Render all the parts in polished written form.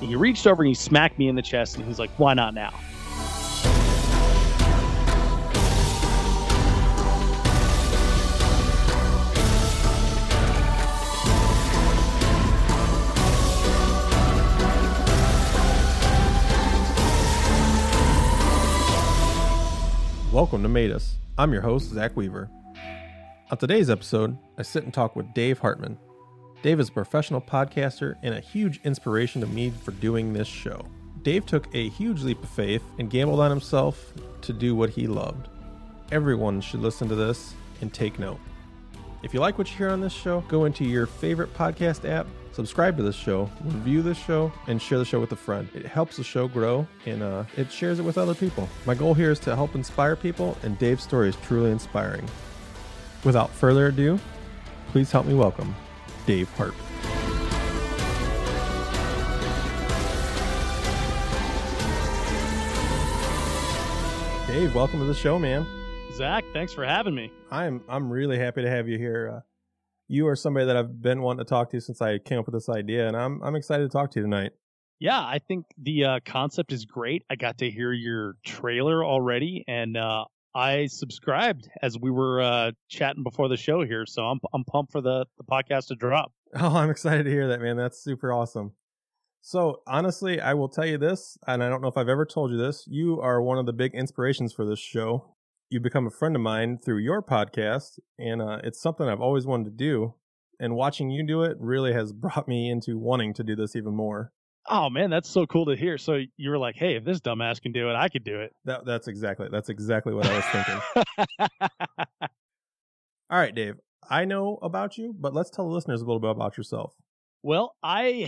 And he reached over and he smacked me in the chest, and he's like, "Why not now?" Welcome to Made Us. I'm your host, Zach Weaver. On today's episode, I sit and talk with Dave Hartman. Dave is a professional podcaster and a huge inspiration to me for doing this show. Dave took a huge leap of faith and gambled on himself to do what he loved. Everyone should listen to this and take note. If you like what you hear on this show, go into your favorite podcast app, subscribe to this show, review this show, and share the show with a friend. It helps the show grow, and it shares it with other people. My goal here is to help inspire people, and Dave's story is truly inspiring. Without further ado, please help me welcome Dave Hartman. Dave, welcome to the show, man. Zach, thanks for having me. I'm really happy to have you here. You are somebody that I've been wanting to talk to since I came up with this idea, and I'm excited to talk to you tonight. Yeah, I think the concept is great. I got to hear your trailer already, and I subscribed as we were chatting before the show here, so I'm pumped for the podcast to drop. Oh, I'm excited to hear that, man. That's super awesome. So, honestly, I will tell you this, and I don't know if I've ever told you this. You are one of the big inspirations for this show. You become a friend of mine through your podcast, and it's something I've always wanted to do. And watching you do it really has brought me into wanting to do this even more. Oh man, that's so cool to hear. So you were like, "Hey, if this dumbass can do it, I could do it." That's exactly what I was thinking. All right, Dave. I know about you, but let's tell the listeners a little bit about yourself. Well, where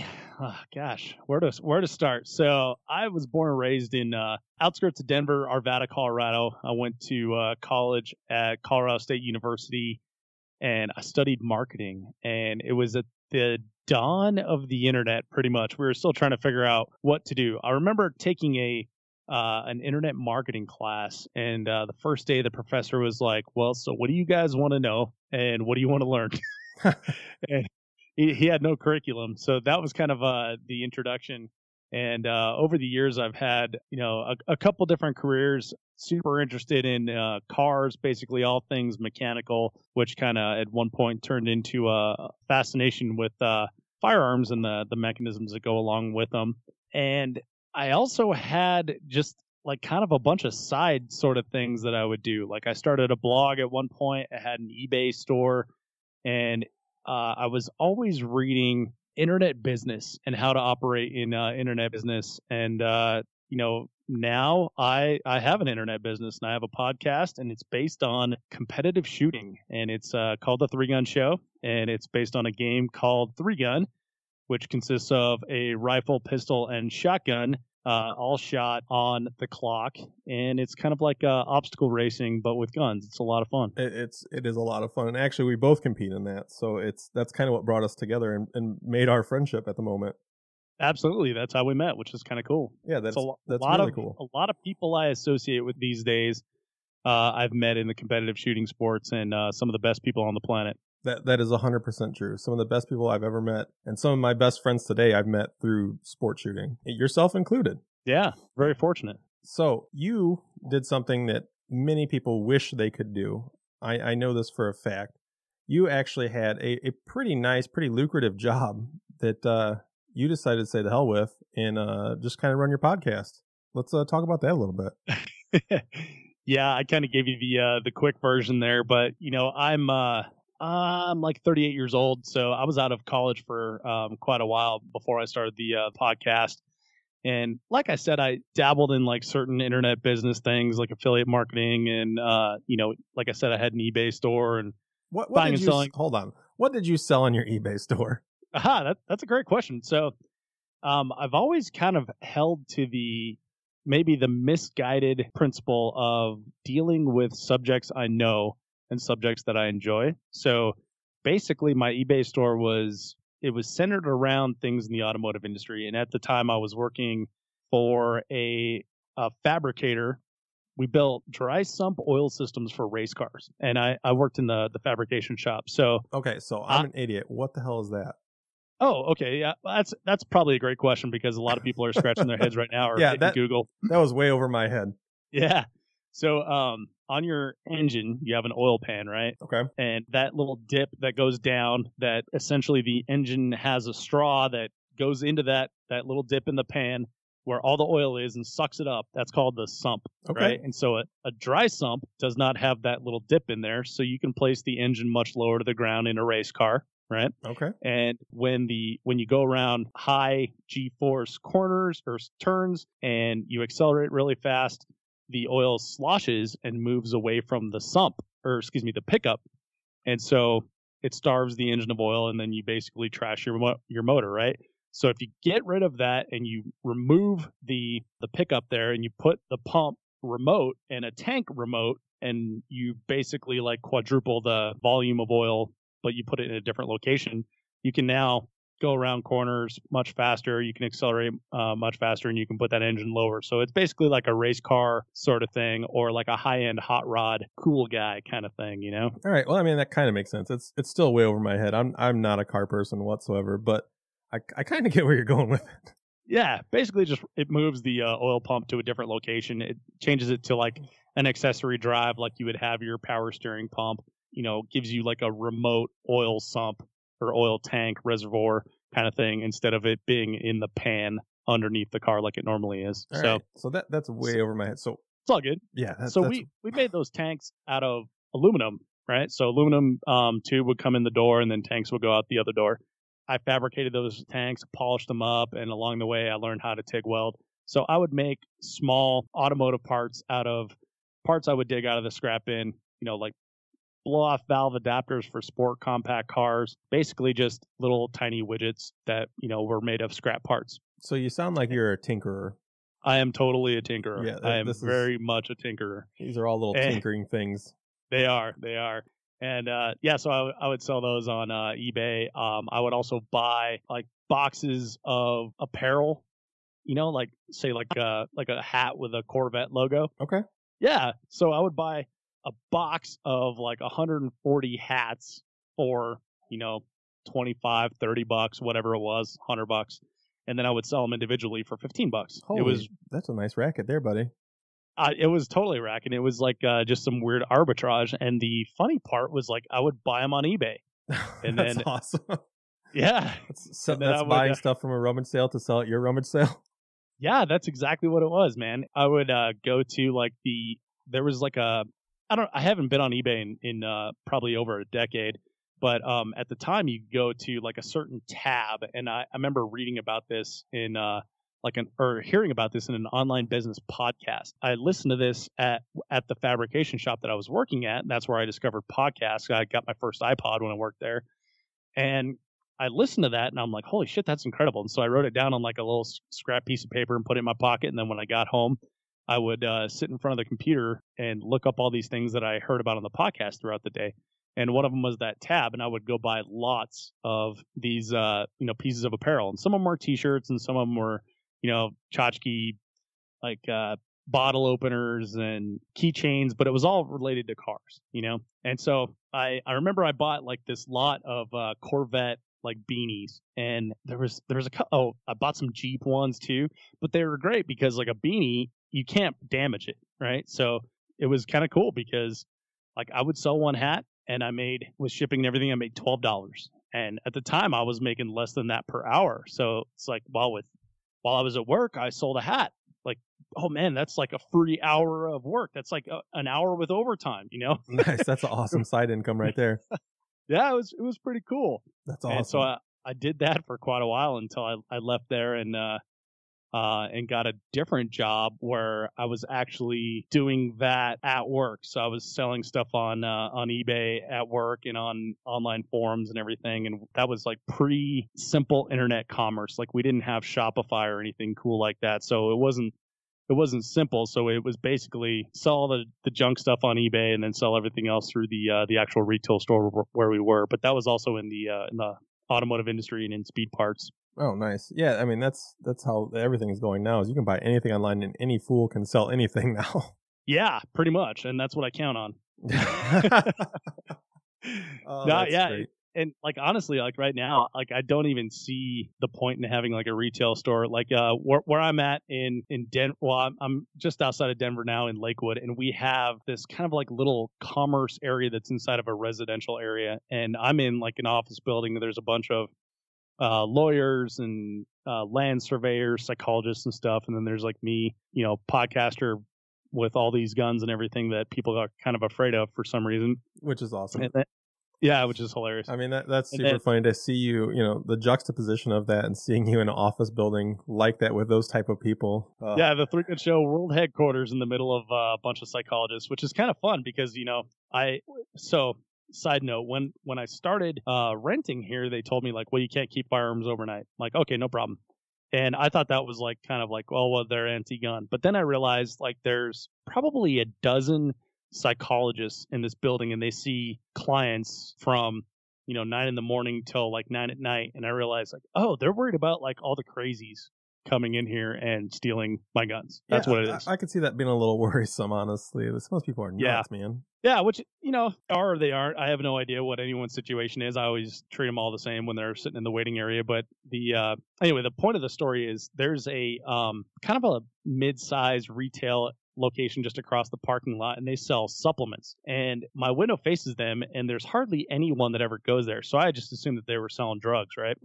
to start? So I was born and raised in outskirts of Denver, Arvada, Colorado. I went to college at Colorado State University, and I studied marketing. And it was at the dawn of the internet, pretty much. We were still trying to figure out what to do. I remember taking an internet marketing class, and the first day the professor was like, "Well, so what do you guys want to know, and what do you want to learn?" And he had no curriculum, so that was kind of the introduction. And over the years, I've had a couple different careers. Super interested in cars, basically all things mechanical, which kind of at one point turned into a fascination with firearms and the mechanisms that go along with them. And I also had just like kind of a bunch of side sort of things that I would do. Like I started a blog at one point. I had an eBay store, and I was always reading internet business and how to operate in internet business. And, now I have an internet business, and I have a podcast, and it's based on competitive shooting, and it's called The 3 Gun Show, and it's based on a game called 3 Gun, which consists of a rifle, pistol, and shotgun, all shot on the clock. And it's kind of like obstacle racing, but with guns. It's a lot of fun. It is a lot of fun. And actually, we both compete in that. So that's kind of what brought us together and made our friendship at the moment. Absolutely. That's how we met, which is kind of cool. Yeah, that's really cool. A lot of people I associate with these days, I've met in the competitive shooting sports, and some of the best people on the planet. That is 100% true. Some of the best people I've ever met, and some of my best friends today I've met through sport shooting, yourself included. Yeah, very fortunate. So you did something that many people wish they could do. I know this for a fact. You actually had a pretty nice, pretty lucrative job that you decided to say the hell with and just kind of run your podcast. Let's talk about that a little bit. Yeah, I kind of gave you the quick version there, but I'm like 38 years old, so I was out of college for quite a while before I started the podcast. And like I said, I dabbled in like certain internet business things like affiliate marketing, and like I said, I had an eBay store and what buying did and selling. Hold on, what did you sell on your eBay store? That's a great question. So I've always kind of held to maybe the misguided principle of dealing with subjects I know and subjects that I enjoy. So basically my eBay store was centered around things in the automotive industry. And at the time I was working for a fabricator. We built dry sump oil systems for race cars. And I worked in the fabrication shop. So okay, so I'm an idiot. What the hell is that? Oh, okay. Yeah. That's probably a great question because a lot of people are scratching their heads right now or hitting Google. That was way over my head. Yeah. So on your engine, you have an oil pan, right? Okay. And that little dip that goes down, that essentially the engine has a straw that goes into that little dip in the pan where all the oil is and sucks it up. That's called the sump, right? And so a dry sump does not have that little dip in there, so you can place the engine much lower to the ground in a race car, right? Okay. And when you go around high G-force corners or turns and you accelerate really fast, the oil sloshes and moves away from the the pickup. And so it starves the engine of oil, and then you basically trash your motor, right? So if you get rid of that and you remove the pickup there and you put the pump remote and a tank remote, and you basically like quadruple the volume of oil, but you put it in a different location, you can now go around corners much faster. You can accelerate much faster, and you can put that engine lower. So it's basically like a race car sort of thing, or like a high-end hot rod cool guy kind of thing, you know? All right. Well, I mean, that kind of makes sense. It's still way over my head. I'm not a car person whatsoever, but I kind of get where you're going with it. Yeah, basically just it moves the oil pump to a different location. It changes it to like an accessory drive like you would have your power steering pump, you know, gives you like a remote oil sump or oil tank reservoir kind of thing instead of it being in the pan underneath the car like it normally is. All right. So that's way over my head. So it's all good. Yeah. We made those tanks out of aluminum, right? So aluminum tube would come in the door and then tanks would go out the other door. I fabricated those tanks, polished them up, and along the way I learned how to TIG weld. So I would make small automotive parts out of parts I would dig out of the scrap bin, you know, like blow-off valve adapters for sport compact cars, basically just little tiny widgets that, you know, were made of scrap parts. So you sound like you're a tinkerer. I am totally a tinkerer. Yeah, I am very much a tinkerer. These are all little tinkering things. They are. And so I would sell those on eBay. I would also buy like boxes of apparel, you know, like say like a hat with a Corvette logo. Okay. Yeah. So I would buy a box of like 140 hats for, you know, $25, $30, whatever it was, $100. And then I would sell them individually for $15. That's a nice racket there, buddy. It was totally racket. It was like just some weird arbitrage. And the funny part was like I would buy them on eBay. And that's awesome. Yeah. That's buying stuff from a rummage sale to sell at your rummage sale. Yeah, that's exactly what it was, man. I would go to like there was like I haven't been on eBay in probably over a decade, but at the time you go to like a certain tab, and I remember reading about this in hearing about this in an online business podcast. I listened to this at the fabrication shop that I was working at, and that's where I discovered podcasts. I got my first iPod when I worked there, and I listened to that, and I'm like, holy shit, that's incredible. And so I wrote it down on like a little scrap piece of paper and put it in my pocket, and then when I got home, I would sit in front of the computer and look up all these things that I heard about on the podcast throughout the day. And one of them was that tab, and I would go buy lots of these, pieces of apparel. And some of them were T-shirts, and some of them were, you know, tchotchke, like bottle openers and keychains, but it was all related to cars, you know. And so I remember I bought like this lot of Corvette like beanies, and there was I bought some Jeep ones too, but they were great because like a beanie, you can't damage it, right? So it was kind of cool because like I would sell one hat, and with shipping and everything, I made $12. And at the time I was making less than that per hour. So it's like, while I was at work, I sold a hat. Like, oh man, that's like a free hour of work. That's like an hour with overtime, you know? Nice. That's an awesome side income right there. Yeah, it was pretty cool. That's awesome. And so I did that for quite a while until I left there and got a different job where I was actually doing that at work. So I was selling stuff on eBay at work and on online forums and everything. And that was like pre-simple internet commerce. Like we didn't have Shopify or anything cool like that. So it wasn't simple. So it was basically sell the junk stuff on eBay and then sell everything else through the actual retail store where we were. But that was also in the automotive industry and in speed parts. Oh, nice. Yeah, I mean, that's how everything is going now, is you can buy anything online and any fool can sell anything now. Yeah, pretty much. And that's what I count on. Oh, that's great. and like honestly, like right now, like I don't even see the point in having like a retail store. Like where I'm at in Denver. Well, I'm just outside of Denver now in Lakewood, and we have this kind of like little commerce area that's inside of a residential area, and I'm in like an office building. There's a bunch of lawyers and land surveyors, psychologists and stuff, and then there's like me, podcaster with all these guns and everything that people are kind of afraid of for some reason. Which is awesome. Yeah, which is hilarious. I mean, that's super funny to see you, the juxtaposition of that and seeing you in an office building like that with those type of people. Yeah, the Three Good Show world headquarters in the middle of a bunch of psychologists, which is kind of fun because, side note, when I started renting here, they told me like, well, you can't keep firearms overnight. I'm like, okay, no problem. And I thought that was like kind of like, well, they're anti-gun. But then I realized like there's probably a dozen psychologists in this building, and they see clients from 9 a.m. till like 9 p.m. And I realized like, oh, they're worried about like all the crazies coming in here and stealing my guns. That's what it is. I could see that being a little worrisome, honestly. Most people are nuts, man. Yeah, which, are or they aren't. I have no idea what anyone's situation is. I always treat them all the same when they're sitting in the waiting area. But anyway, the point of the story is there's a kind of a mid-sized retail location just across the parking lot, and they sell supplements. And my window faces them, and there's hardly anyone that ever goes there. So I just assumed that they were selling drugs, right?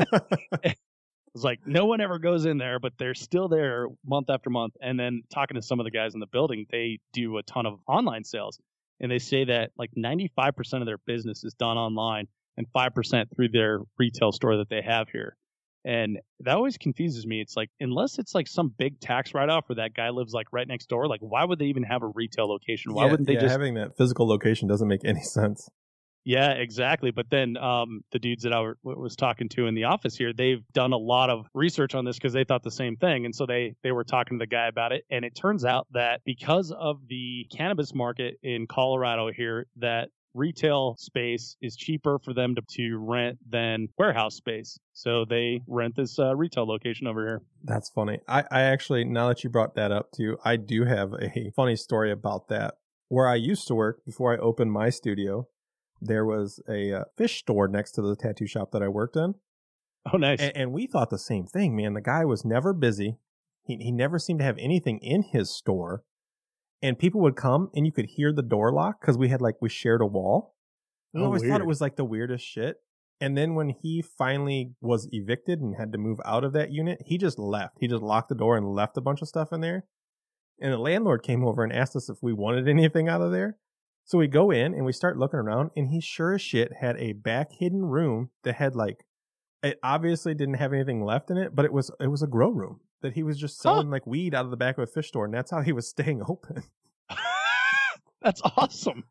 It's like no one ever goes in there, but they're still there month after month. And then talking to some of the guys in the building, they do a ton of online sales. And they say that like 95% of their business is done online and 5% through their retail store that they have here. And that always confuses me. It's like, unless it's like some big tax write-off or that guy lives like right next door, like why would they even have a retail location? Why wouldn't they just... having that physical location doesn't make any sense. Yeah, exactly. But then the dudes that I was talking to in the office here, they've done a lot of research on this because they thought the same thing. And so they were talking to the guy about it. And it turns out that because of the cannabis market in Colorado here, that retail space is cheaper for them to rent than warehouse space. So they rent this retail location over here. That's funny. I actually, now that you brought that up too, I do have a funny story about that. Where I used to work before I opened my studio, there was a fish store next to the tattoo shop that I worked in. Oh, nice. And we thought the same thing, man. The guy was never busy. He never seemed to have anything in his store. And people would come and you could hear the door lock because we shared a wall. We always thought it was like the weirdest shit. And then when he finally was evicted and had to move out of that unit, he just left. He just locked the door and left a bunch of stuff in there. And the landlord came over and asked us if we wanted anything out of there. So we go in and we start looking around, and he sure as shit had a back hidden room that had it obviously didn't have anything left in it, but it was a grow room that he was just selling like weed out of the back of a fish store, and that's how he was staying open. That's awesome.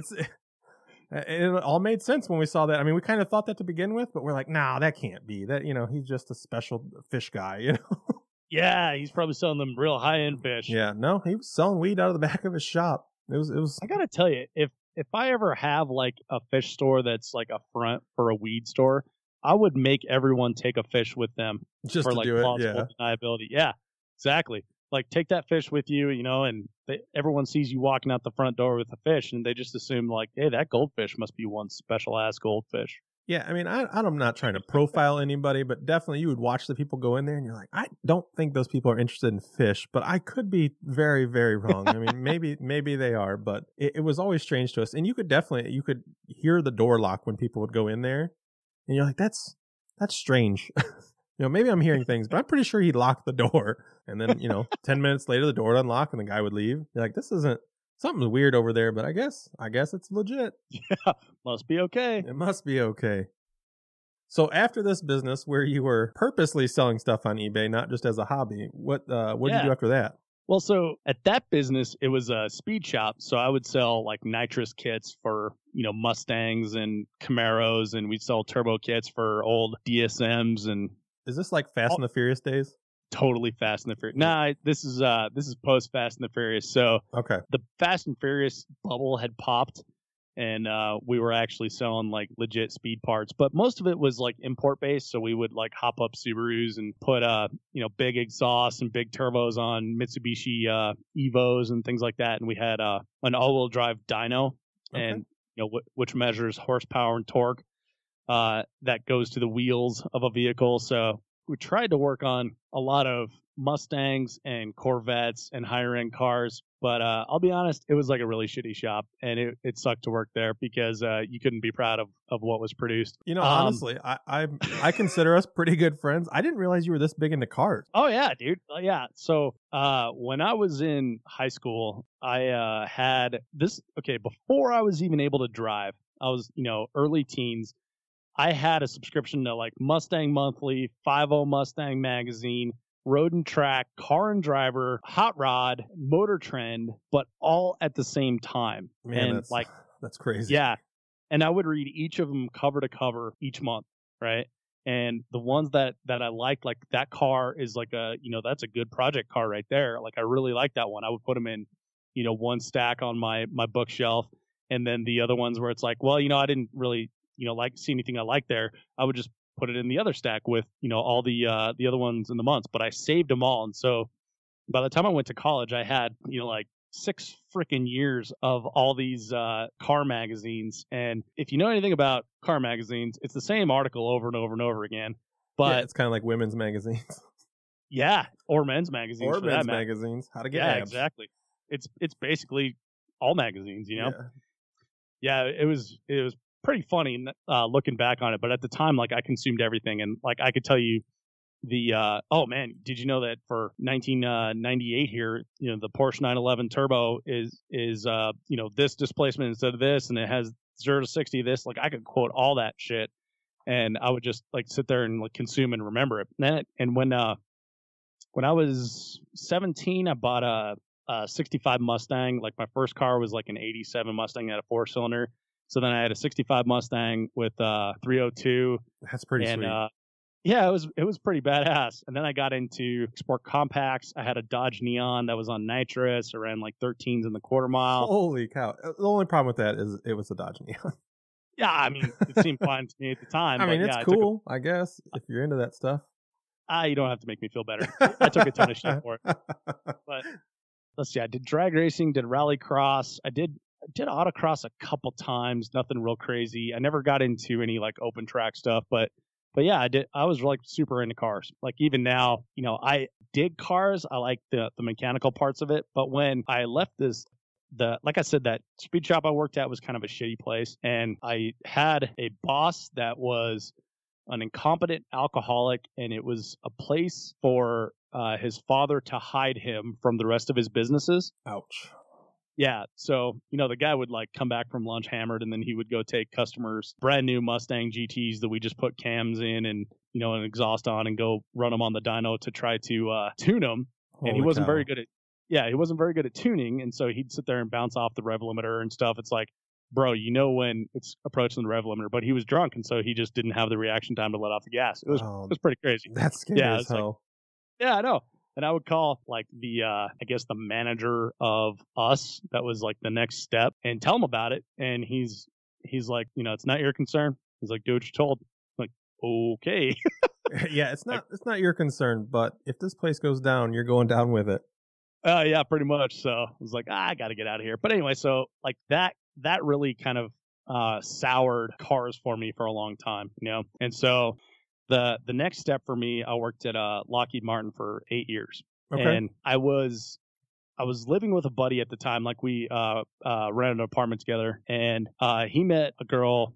It all made sense when we saw that. I mean, we kind of thought that to begin with, but we're like, nah, that can't be. That, he's just a special fish guy, Yeah, he's probably selling them real high-end fish. Yeah, no, he was selling weed out of the back of his shop. It was. I gotta tell you, if I ever have like a fish store that's like a front for a weed store, I would make everyone take a fish with them just for to like do plausible it. Yeah, deniability. Yeah, exactly. Like take that fish with you, and everyone sees you walking out the front door with a fish, and they just assume like, hey, that goldfish must be one special ass goldfish. Yeah, I mean, I'm not trying to profile anybody, but definitely you would watch the people go in there and you're like, I don't think those people are interested in fish, but I could be very, very wrong. I mean, maybe they are, but it was always strange to us. And you could hear the door lock when people would go in there, and you're like, that's strange. Maybe I'm hearing things, but I'm pretty sure he locked the door. And then, 10 minutes later, the door would unlock and the guy would leave. You're like, something's weird over there, but I guess it's legit. Yeah, must be okay. It must be okay. So after this business where you were purposely selling stuff on eBay, not just as a hobby, what did you do after that? Well, so at that business, it was a speed shop. So I would sell like nitrous kits for, Mustangs and Camaros, and we'd sell turbo kits for old DSMs. And is this like Fast and the Furious days? Totally Fast and the Furious. Nah, this is post Fast and the Furious. So okay, the Fast and Furious bubble had popped, and we were actually selling like legit speed parts, but most of it was like import based. So we would like hop up Subarus and put big exhausts and big turbos on Mitsubishi Evos and things like that. And we had an all-wheel drive dyno, and which measures horsepower and torque. that goes to the wheels of a vehicle. So we tried to work on a lot of Mustangs and Corvettes and higher end cars. But I'll be honest, it was like a really shitty shop, and it sucked to work there because you couldn't be proud of what was produced. Honestly, I consider us pretty good friends. I didn't realize you were this big into cars. Oh yeah, dude. Yeah. So when I was in high school, I had this. Okay, before I was even able to drive, I was early teens. I had a subscription to like Mustang Monthly, 50 Mustang Magazine, Road and Track, Car and Driver, Hot Rod, Motor Trend, but all at the same time. Man, that's crazy. Yeah. And I would read each of them cover to cover each month, right? And the ones that I liked, like that car is like that's a good project car right there. Like I really like that one. I would put them in, one stack on my bookshelf. And then the other ones where it's like, well, I didn't really see anything I like there, I would just put it in the other stack with, all the other ones in the months. But I saved them all. And so by the time I went to college, I had, like 6 freaking years of all these car magazines. And if you know anything about car magazines, it's the same article over and over and over again. But it's kind of like women's magazines. Yeah, or men's magazines. Or men's magazines. How to get abs. Exactly. It's basically all magazines, Yeah, it was pretty funny looking back on it, but at the time, like I consumed everything, and like I could tell you oh man, did you know that for 1998 here, the Porsche 911 Turbo is this displacement instead of this, and it has 0 to 60 this. Like I could quote all that shit, and I would just like sit there and like consume and remember it. And when I was 17, I bought a 65 Mustang. Like my first car was like an 87 Mustang at a 4-cylinder. So then I had a 65 Mustang with 302. That's pretty sweet. Yeah, it was pretty badass. And then I got into sport compacts. I had a Dodge Neon that was on nitrous. I ran like 13s in the quarter mile. Holy cow! The only problem with that is it was a Dodge Neon. Yeah, I mean it seemed fine to me at the time. I mean it's cool, I guess, if you're into that stuff. You don't have to make me feel better. I took a ton of shit for it. But let's see, I did drag racing, did rallycross, I did autocross a couple times, nothing real crazy. I never got into any like open track stuff, but yeah, I did. I was like super into cars. Like even now, I dig cars. I like the mechanical parts of it. But when I left like I said, that speed shop I worked at was kind of a shitty place, and I had a boss that was an incompetent alcoholic, and it was a place for his father to hide him from the rest of his businesses. Ouch. Yeah, so the guy would like come back from lunch hammered, and then he would go take customers brand new Mustang GTs that we just put cams in and an exhaust on, and go run them on the dyno to try to tune them. Holy and he wasn't cow. very good at he wasn't very good at tuning, and so he'd sit there and bounce off the rev limiter and stuff. It's like, bro, when it's approaching the rev limiter, but he was drunk, and so he just didn't have the reaction time to let off the gas. It was pretty crazy. That's scary as hell. Like, yeah, I know. And I would call like I guess the manager of us, that was like the next step, and tell him about it. And he's like, it's not your concern. He's like, do what you're told. I'm like, okay. Yeah, it's not your concern, but if this place goes down, you're going down with it. Yeah, pretty much. So I was like, I got to get out of here. But anyway, so like that really kind of soured cars for me for a long time, And so the next step for me, I worked at Lockheed Martin for 8 years. Okay. And I was living with a buddy at the time. Like we rented an apartment together, and he met a girl,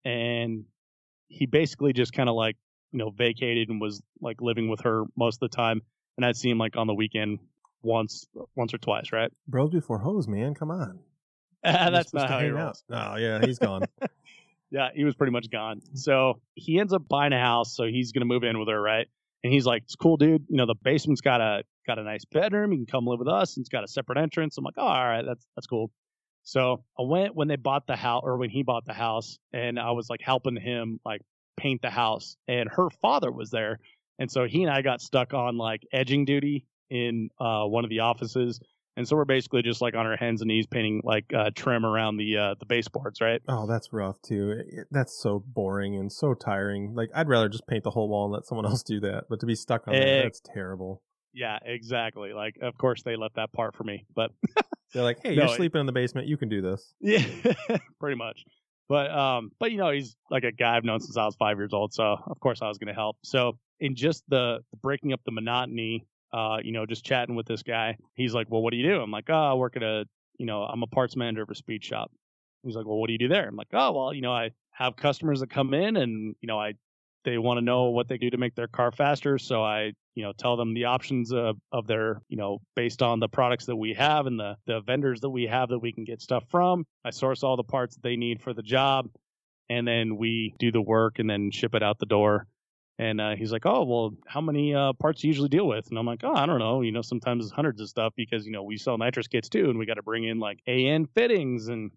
and he basically just kind of like vacated and was like living with her most of the time. And I'd see him like on the weekend once or twice, right? Bros before hoes, man. Come on. That's not how he rolls. Oh yeah, he's gone. Yeah, he was pretty much gone. So he ends up buying a house, so he's gonna move in with her, right? And he's like, "It's cool, dude. The basement's got a nice bedroom. You can come live with us, and it's got a separate entrance." I'm like, "Oh, all right, that's cool." So I went when they bought the house, or when he bought the house, and I was like helping him like paint the house, and her father was there, and so he and I got stuck on like edging duty in one of the offices. And so we're basically just like on our hands and knees painting like trim around the baseboards, right? Oh, that's rough too. That's so boring and so tiring. Like I'd rather just paint the whole wall and let someone else do that. But to be stuck on that, that's terrible. Yeah, exactly. Like, of course they left that part for me, but they're like, "Hey, you're sleeping in the basement. You can do this." Yeah, pretty much. But he's like a guy I've known since I was 5 years old, so of course I was going to help. So in just the breaking up the monotony, just chatting with this guy, he's like, "Well, what do you do?" I'm like, "Oh, I work at I'm a parts manager of a speed shop." He's like, "Well, what do you do there?" I'm like, "Oh, well, I have customers that come in, and they want to know what they do to make their car faster, so I tell them the options of their based on the products that we have and the vendors that we have that we can get stuff from. I source all the parts that they need for the job, and then we do the work and then ship it out the door." And he's like, "Oh, well, how many parts do you usually deal with?" And I'm like, "Oh, I don't know. Sometimes it's hundreds of stuff because we sell nitrous kits too, and we got to bring in like AN fittings and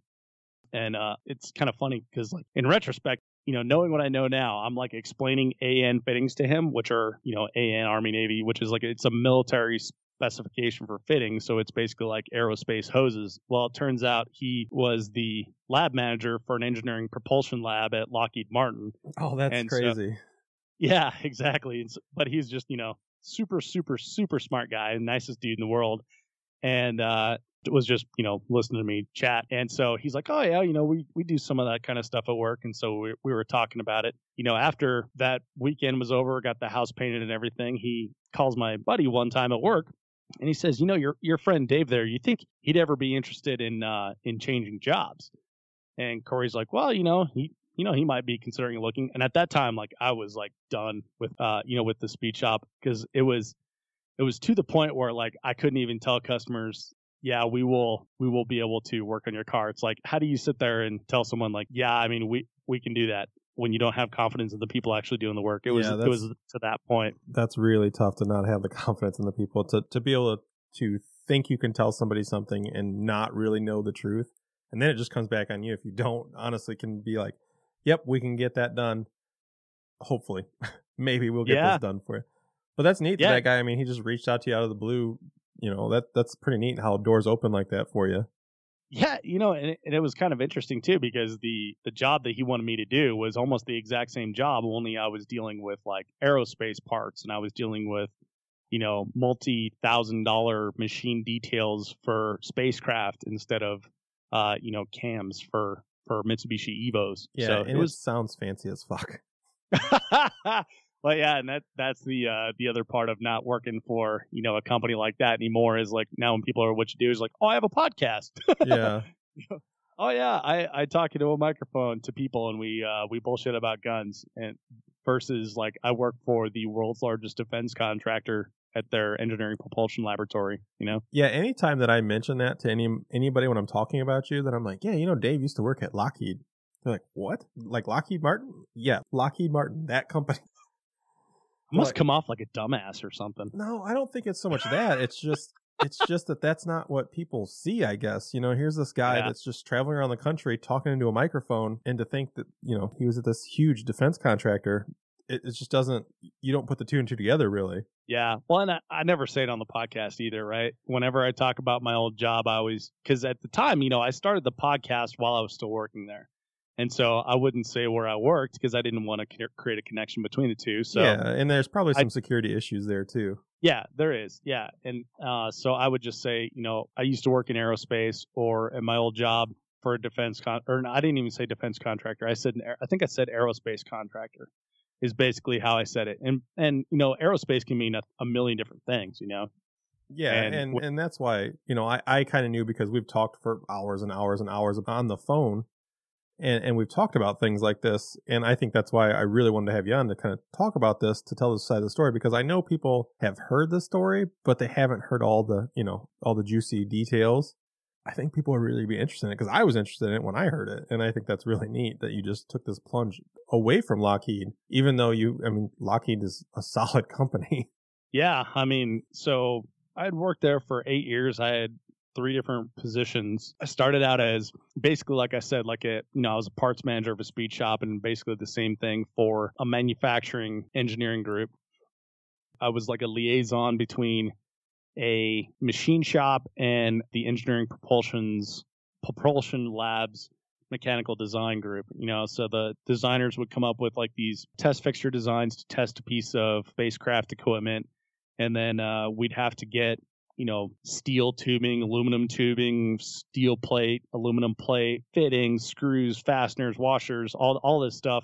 it's kind of funny because like in retrospect, knowing what I know now, I'm like explaining AN fittings to him, which are AN Army Navy, which is like it's a military specification for fittings, so it's basically like aerospace hoses. Well, it turns out he was the lab manager for an engineering propulsion lab at Lockheed Martin. Oh, that's crazy. So, yeah, exactly. But he's just super, super, super smart guy, and nicest dude in the world. And was just listening to me chat, and so he's like, "Oh yeah, we do some of that kind of stuff at work." And so we were talking about it. After that weekend was over, got the house painted and everything, he calls my buddy one time at work, and he says, your friend Dave there, you think he'd ever be interested in changing jobs?" And Corey's like, "Well, he might be considering looking." And at that time, like I was like done with with the speed shop, because it was to the point where like I couldn't even tell customers, "Yeah, we will be able to work on your car." It's like, how do you sit there and tell someone like, "Yeah, I mean, we can do that," when you don't have confidence in the people actually doing the work? It was to that point. That's really tough to not have the confidence in the people to be able to think you can tell somebody something and not really know the truth. And then it just comes back on you if you don't honestly can be like, "Yep, we can get that done. Hopefully, maybe we'll get this done for you." But that's neat. That guy, I mean, he just reached out to you out of the blue. That's pretty neat how doors open like that for you. Yeah, and it was kind of interesting too, because the job that he wanted me to do was almost the exact same job, only I was dealing with like aerospace parts, and I was dealing with multi-$1,000 machine details for spacecraft instead of cams for Mitsubishi Evos. Yeah, so and it sounds fancy as fuck. Well, yeah, and that's the other part of not working for a company like that anymore, is like now when people are, "What you do?" is like, "Oh, I have a podcast." Yeah. "Oh yeah, I talk into a microphone to people, and we bullshit about guns." And versus like, I work for the world's largest defense contractor at their engineering propulsion laboratory. Yeah. Anytime that I mention that to anybody when I'm talking about you, that I'm like, "Yeah, Dave used to work at Lockheed." They're like, "What? Like Lockheed Martin?" "Yeah, Lockheed Martin, that company." Must come off like a dumbass or something. No, I don't think it's so much that. It's just that's not what people see, I guess. Here's this guy that's just traveling around the country talking into a microphone, and to think that, he was at this huge defense contractor, it just doesn't, you don't put the two and two together, really. Yeah. Well, and I never say it on the podcast either, right? Whenever I talk about my old job, I always, because at the time, I started the podcast while I was still working there. And so I wouldn't say where I worked because I didn't want to create a connection between the two. So yeah, and there's probably some security issues there too. Yeah, there is. Yeah, and so I would just say, I used to work in aerospace, or at my old job for a defense or I didn't even say defense contractor. I think I said aerospace contractor is basically how I said it. And aerospace can mean a million different things. Yeah, and that's why I kind of knew, because we've talked for hours and hours and hours on the phone. And we've talked about things like this, and I think that's why I really wanted to have you on to kind of talk about this, to tell this side of the story, because I know people have heard the story, but they haven't heard all the juicy details. I think people will really be interested in it, because I was interested in it when I heard it, and I think that's really neat that you just took this plunge away from Lockheed, even though Lockheed is a solid company. Yeah, so I had worked there for 8 years. I had 3 different positions. I started out as basically, like I said, I was a parts manager of a speed shop, and basically the same thing for a manufacturing engineering group. I was like a liaison between a machine shop and the engineering propulsion labs mechanical design group. So the designers would come up with like these test fixture designs to test a piece of spacecraft equipment, and then we'd have to get steel tubing, aluminum tubing, steel plate, aluminum plate, fittings, screws, fasteners, washers, all this stuff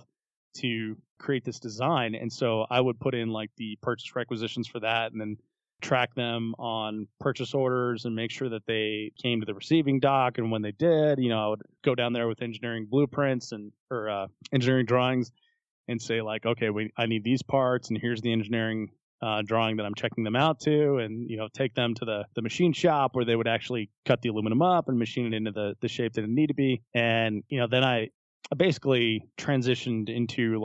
to create this design. And so I would put in like the purchase requisitions for that and then track them on purchase orders and make sure that they came to the receiving dock. And when they did, I would go down there with engineering blueprints or engineering drawings and say like, okay, I need these parts and here's the engineering drawing that I'm checking them out to, and take them to the machine shop where they would actually cut the aluminum up and machine it into the shape that it needed to be. And then I basically transitioned into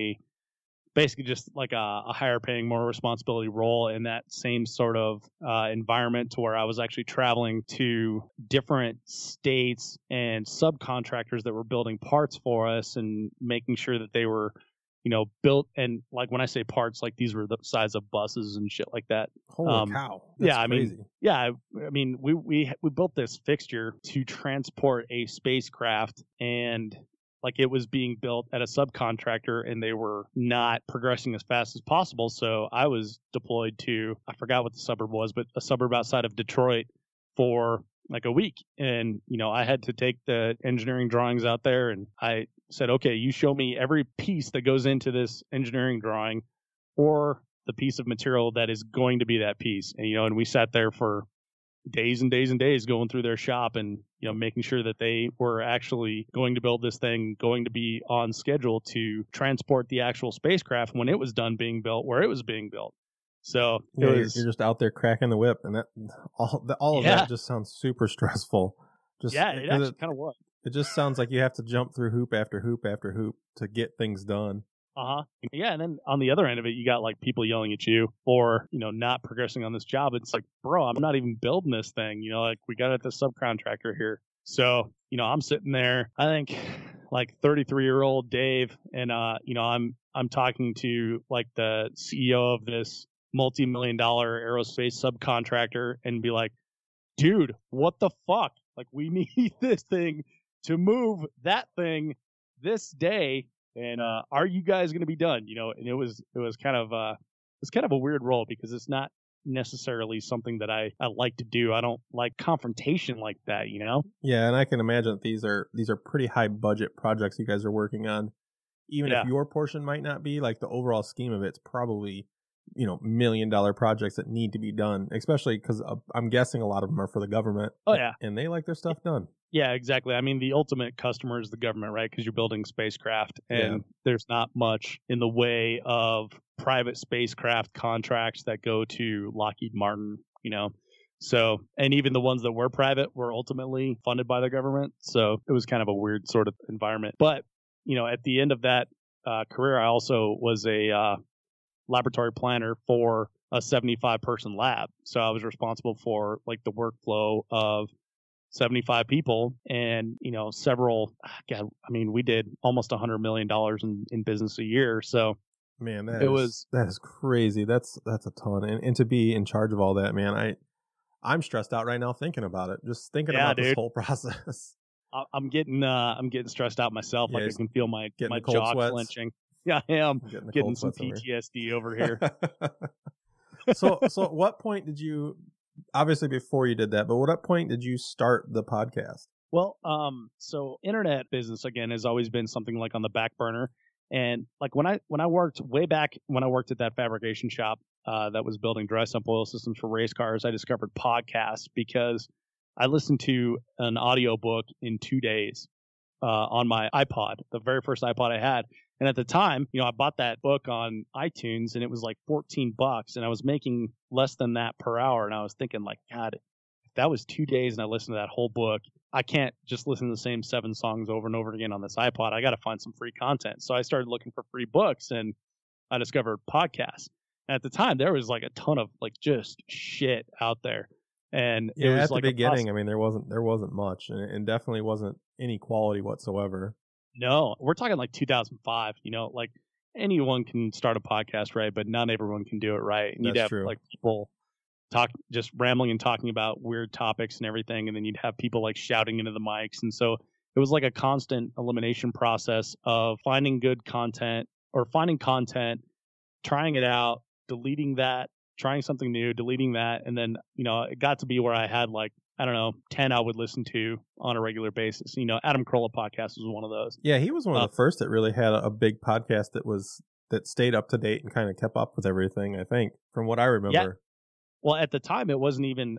basically just like a higher paying, more responsibility role in that same sort of environment, to where I was actually traveling to different states and subcontractors that were building parts for us and making sure that they were built. And like when I say parts, like these were the size of buses and shit like that. Holy cow. That's crazy. I mean, we built this fixture to transport a spacecraft, and like it was being built at a subcontractor and they were not progressing as fast as possible. So I was deployed to, I forgot what the suburb was, but a suburb outside of Detroit for like a week. And, I had to take the engineering drawings out there and I said, okay, you show me every piece that goes into this engineering drawing or the piece of material that is going to be that piece. And, and we sat there for days and days and days going through their shop and making sure that they were actually going to build this thing, going to be on schedule to transport the actual spacecraft when it was done being built where it was being built. So you're just out there cracking the whip, and that all of that just sounds super stressful. It actually kind of was. It just sounds like you have to jump through hoop after hoop after hoop to get things done. Yeah, and then on the other end of it, you got like people yelling at you for not progressing on this job. It's like, bro, I'm not even building this thing. Like we got it the subcontractor here. So I'm sitting there. I think like 33-year-old Dave, and I'm talking to like the CEO of this multi-million-dollar aerospace subcontractor and be like, dude, what the fuck? Like we need this thing to move that thing this day. And are you guys going to be done? And it was kind of a weird role because it's not necessarily something that I like to do. I don't like confrontation like that, Yeah, and I can imagine that these are pretty high budget projects you guys are working on. Even if your portion might not be, like the overall scheme of it's probably $1 million projects that need to be done, especially because I'm guessing a lot of them are for the government. Oh yeah, and they like their stuff done. Yeah, exactly. I mean, the ultimate customer is the government, right? Because you're building spacecraft, and there's not much in the way of private spacecraft contracts that go to Lockheed Martin, So, and even the ones that were private were ultimately funded by the government. So it was kind of a weird sort of environment. But, at the end of that career, I also was a laboratory planner for a 75-person lab. So I was responsible for like the workflow of 75 people and, we did almost $100 million in business a year. So man, that is crazy. That's a ton. And to be in charge of all that, man, I'm stressed out right now thinking about it. Just thinking about this whole process. I'm getting stressed out myself. Like I can feel my jaw clenching. Yeah, I am getting some PTSD over here. So at what point did you, obviously before you did that, but what point did you start the podcast? Well, so internet business again has always been something like on the back burner. And like when I worked way back when I worked at that fabrication shop that was building dry sump oil systems for race cars, I discovered podcasts because I listened to an audiobook in 2 days on my iPod, the very first iPod I had. And at the time, I bought that book on iTunes and it was like $14 and I was making less than that per hour. And I was thinking like, God, if that was 2 days and I listened to that whole book, I can't just listen to the same 7 songs over and over again on this iPod. I got to find some free content. So I started looking for free books and I discovered podcasts. And at the time, there was like a ton of like just shit out there. And it was at like the beginning, there wasn't much, and definitely wasn't any quality whatsoever. No, we're talking like 2005. Like anyone can start a podcast, right? But not everyone can do it right. And you'd have like people just rambling and talking about weird topics and everything, and then you'd have people like shouting into the mics, and so it was like a constant elimination process of finding good content or finding content, trying it out, deleting that trying something new, deleting that. And then, it got to be where I had like, I don't know, 10 I would listen to on a regular basis. Adam Carolla podcast was one of those. Yeah, he was one of the first that really had a big podcast that stayed up to date and kind of kept up with everything, I think, from what I remember. Yeah. Well, at the time, it wasn't even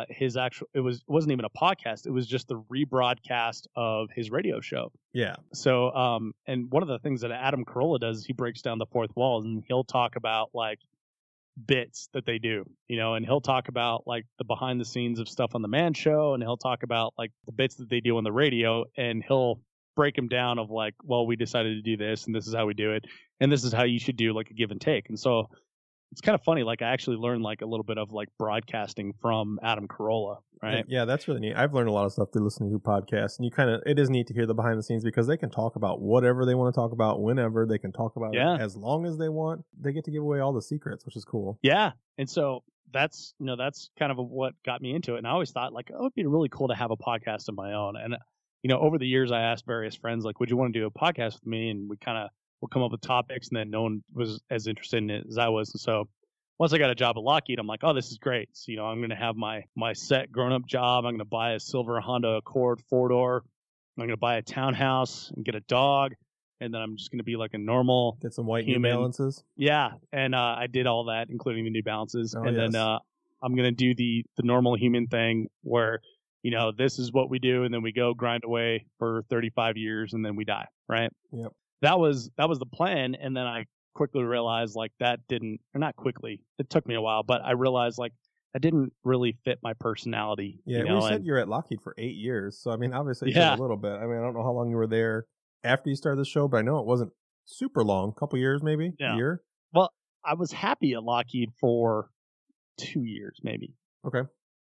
it wasn't even a podcast. It was just the rebroadcast of his radio show. Yeah. So, and one of the things that Adam Carolla does is he breaks down the fourth wall, and he'll talk about like bits that they do, and he'll talk about like the behind the scenes of stuff on the Man Show, and he'll talk about like the bits that they do on the radio, and he'll break them down of like, well, we decided to do this, and this is how we do it, and this is how you should do like a give and take. And so it's kind of funny. Like I actually learned like a little bit of like broadcasting from Adam Carolla, right? Yeah, that's really neat. I've learned a lot of stuff through listening to podcasts, and it is neat to hear the behind the scenes because they can talk about whatever they want to talk about whenever. They can talk about it as long as they want. They get to give away all the secrets, which is cool. Yeah, and so that's kind of what got me into it. And I always thought like, oh, it'd be really cool to have a podcast of my own. And over the years, I asked various friends like, would you want to do a podcast with me? And we'll come up with topics, and then no one was as interested in it as I was. And so once I got a job at Lockheed, I'm like, oh, this is great. So, I'm going to have my set grown-up job. I'm going to buy a silver Honda Accord 4-door. I'm going to buy a townhouse and get a dog. And then I'm just going to be like a normal Get some white human. New Balances. Yeah. And I did all that, including the New Balances. Then I'm going to do the normal human thing where, this is what we do. And then we go grind away for 35 years and then we die. Right. Yep. That was the plan. And then I quickly realized like not quickly, it took me a while, but I realized like that didn't really fit my personality. Yeah, you said you're at Lockheed for 8 years. So, I mean, obviously a little bit. I mean, I don't know how long you were there after you started the show, but I know it wasn't super long, a couple years maybe, a year. Well, I was happy at Lockheed for 2 years maybe. Okay.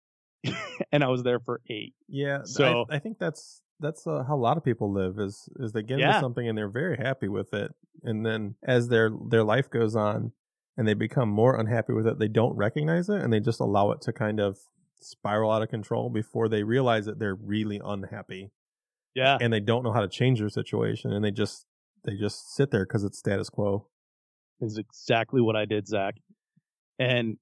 And I was there for 8. Yeah, so I think that's how a lot of people live is they get into something and they're very happy with it, and then as their life goes on and they become more unhappy with it, they don't recognize it and they just allow it to kind of spiral out of control before they realize that they're really unhappy. Yeah, and they don't know how to change their situation, and they just sit there because it's status quo. Is exactly what I did, Zach. And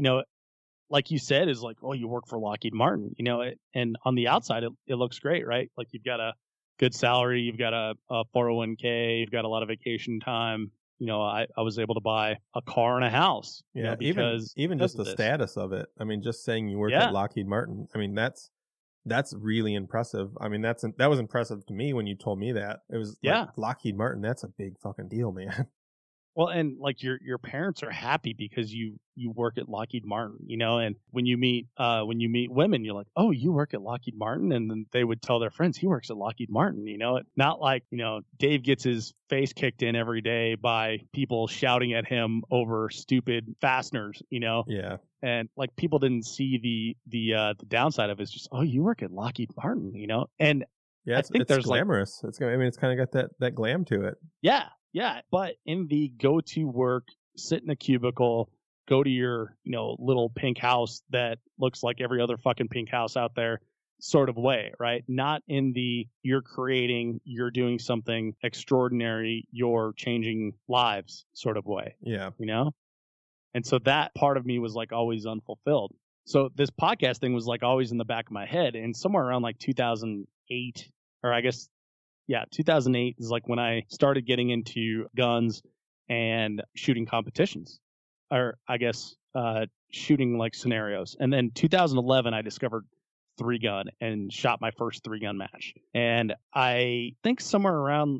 like you said, is like, oh, you work for Lockheed Martin, and on the outside, it looks great, right? Like you've got a good salary, you've got a 401k, you've got a lot of vacation time. I was able to buy a car and a house. Yeah, even just the status of it. I mean, just saying you work at Lockheed Martin. I mean, that's really impressive. I mean, that was impressive to me when you told me that. It was like, Lockheed Martin, that's a big fucking deal, man. Well, and like your parents are happy because you work at Lockheed Martin, and when you meet women, you're like, oh, you work at Lockheed Martin, and then they would tell their friends he works at Lockheed Martin, not like, Dave gets his face kicked in every day by people shouting at him over stupid fasteners, Yeah. And like people didn't see the downside of it. It's just, oh, you work at Lockheed Martin, and yeah, it's glamorous. It's kind of got that glam to it. Yeah. Yeah, but in the go to work, sit in a cubicle, go to your, little pink house that looks like every other fucking pink house out there sort of way, right? Not in the you're doing something extraordinary, you're changing lives sort of way. Yeah. And so that part of me was like always unfulfilled. So this podcast thing was like always in the back of my head. And somewhere around like 2008, or I guess 2008 is like when I started getting into guns and shooting competitions, or I guess shooting like scenarios. And then 2011, I discovered 3-gun and shot my first 3-gun match. And I think somewhere around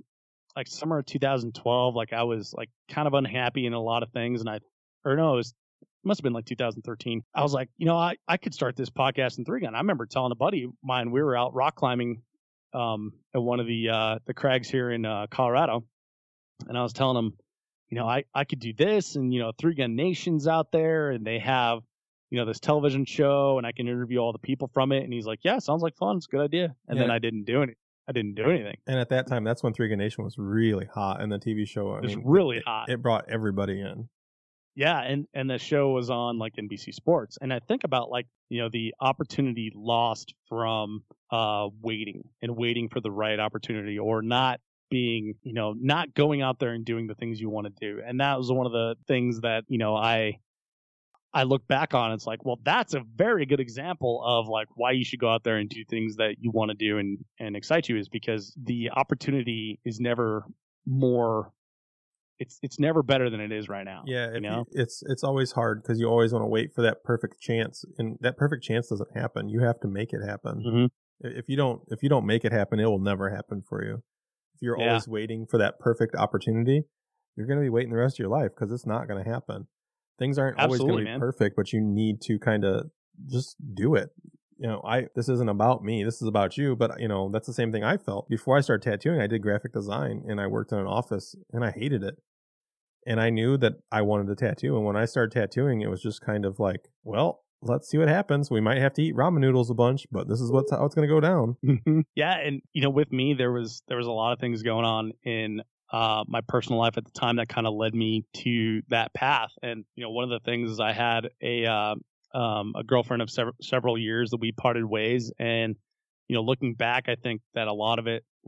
2012, like I was like kind of unhappy in a lot of things. And it must have been like 2013. I was like, I could start this podcast in 3-gun. I remember telling a buddy of mine, we were out rock climbing at one of the crags here in Colorado, and I was telling him, I could do this, and 3-Gun Nation's out there, and they have this television show, and I can interview all the people from it. And he's like, yeah, sounds like fun, it's a good idea. And then I didn't do anything. And at that time, that's when 3-Gun Nation was really hot, and the TV show really hot. It brought everybody in. Yeah, and the show was on like NBC Sports, and I think about like the opportunity lost from waiting for the right opportunity, or not being not going out there and doing the things you want to do. And that was one of the things that I look back on, it's like, well, that's a very good example of like why you should go out there and do things that you want to do and excite you, is because the opportunity is never more, it's never better than it is right now. Yeah, you know? it's always hard because you always want to wait for that perfect chance, and that perfect chance doesn't happen. You have to make it happen. Mm-hmm. If you don't make it happen, it will never happen for you. If you're always waiting for that perfect opportunity, you're going to be waiting the rest of your life because it's not going to happen. Things aren't always going to be perfect, but you need to kind of just do it. This isn't about me. This is about you. But, that's the same thing I felt. Before I started tattooing, I did graphic design and I worked in an office and I hated it. And I knew that I wanted to tattoo. And when I started tattooing, it was just kind of like, well, let's see what happens. We might have to eat ramen noodles a bunch, but this is how it's going to go down. Yeah. And, with me, there was a lot of things going on in my personal life at the time that kind of led me to that path. And, one of the things is I had a girlfriend of several years that we parted ways. And, looking back, I think that a lot of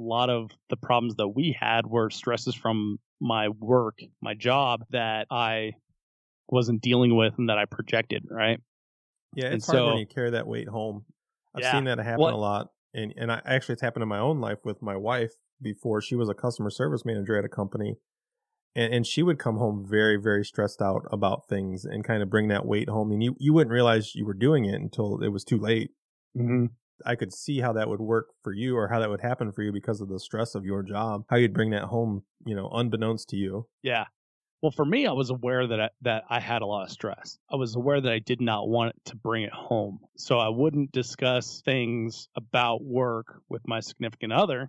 the problems that we had were stresses from my work, my job, that I wasn't dealing with and that I projected. Right. Yeah. It's hard when you carry that weight home. I've seen that happen a lot. And it's happened in my own life with my wife. Before, she was a customer service manager at a company, and she would come home very, very stressed out about things and kind of bring that weight home. And you wouldn't realize you were doing it until it was too late. Mm-hmm. I could see how that would work for you, or how that would happen for you because of the stress of your job, how you'd bring that home, unbeknownst to you. Yeah. Well, for me, I was aware that I had a lot of stress. I was aware that I did not want to bring it home. So I wouldn't discuss things about work with my significant other.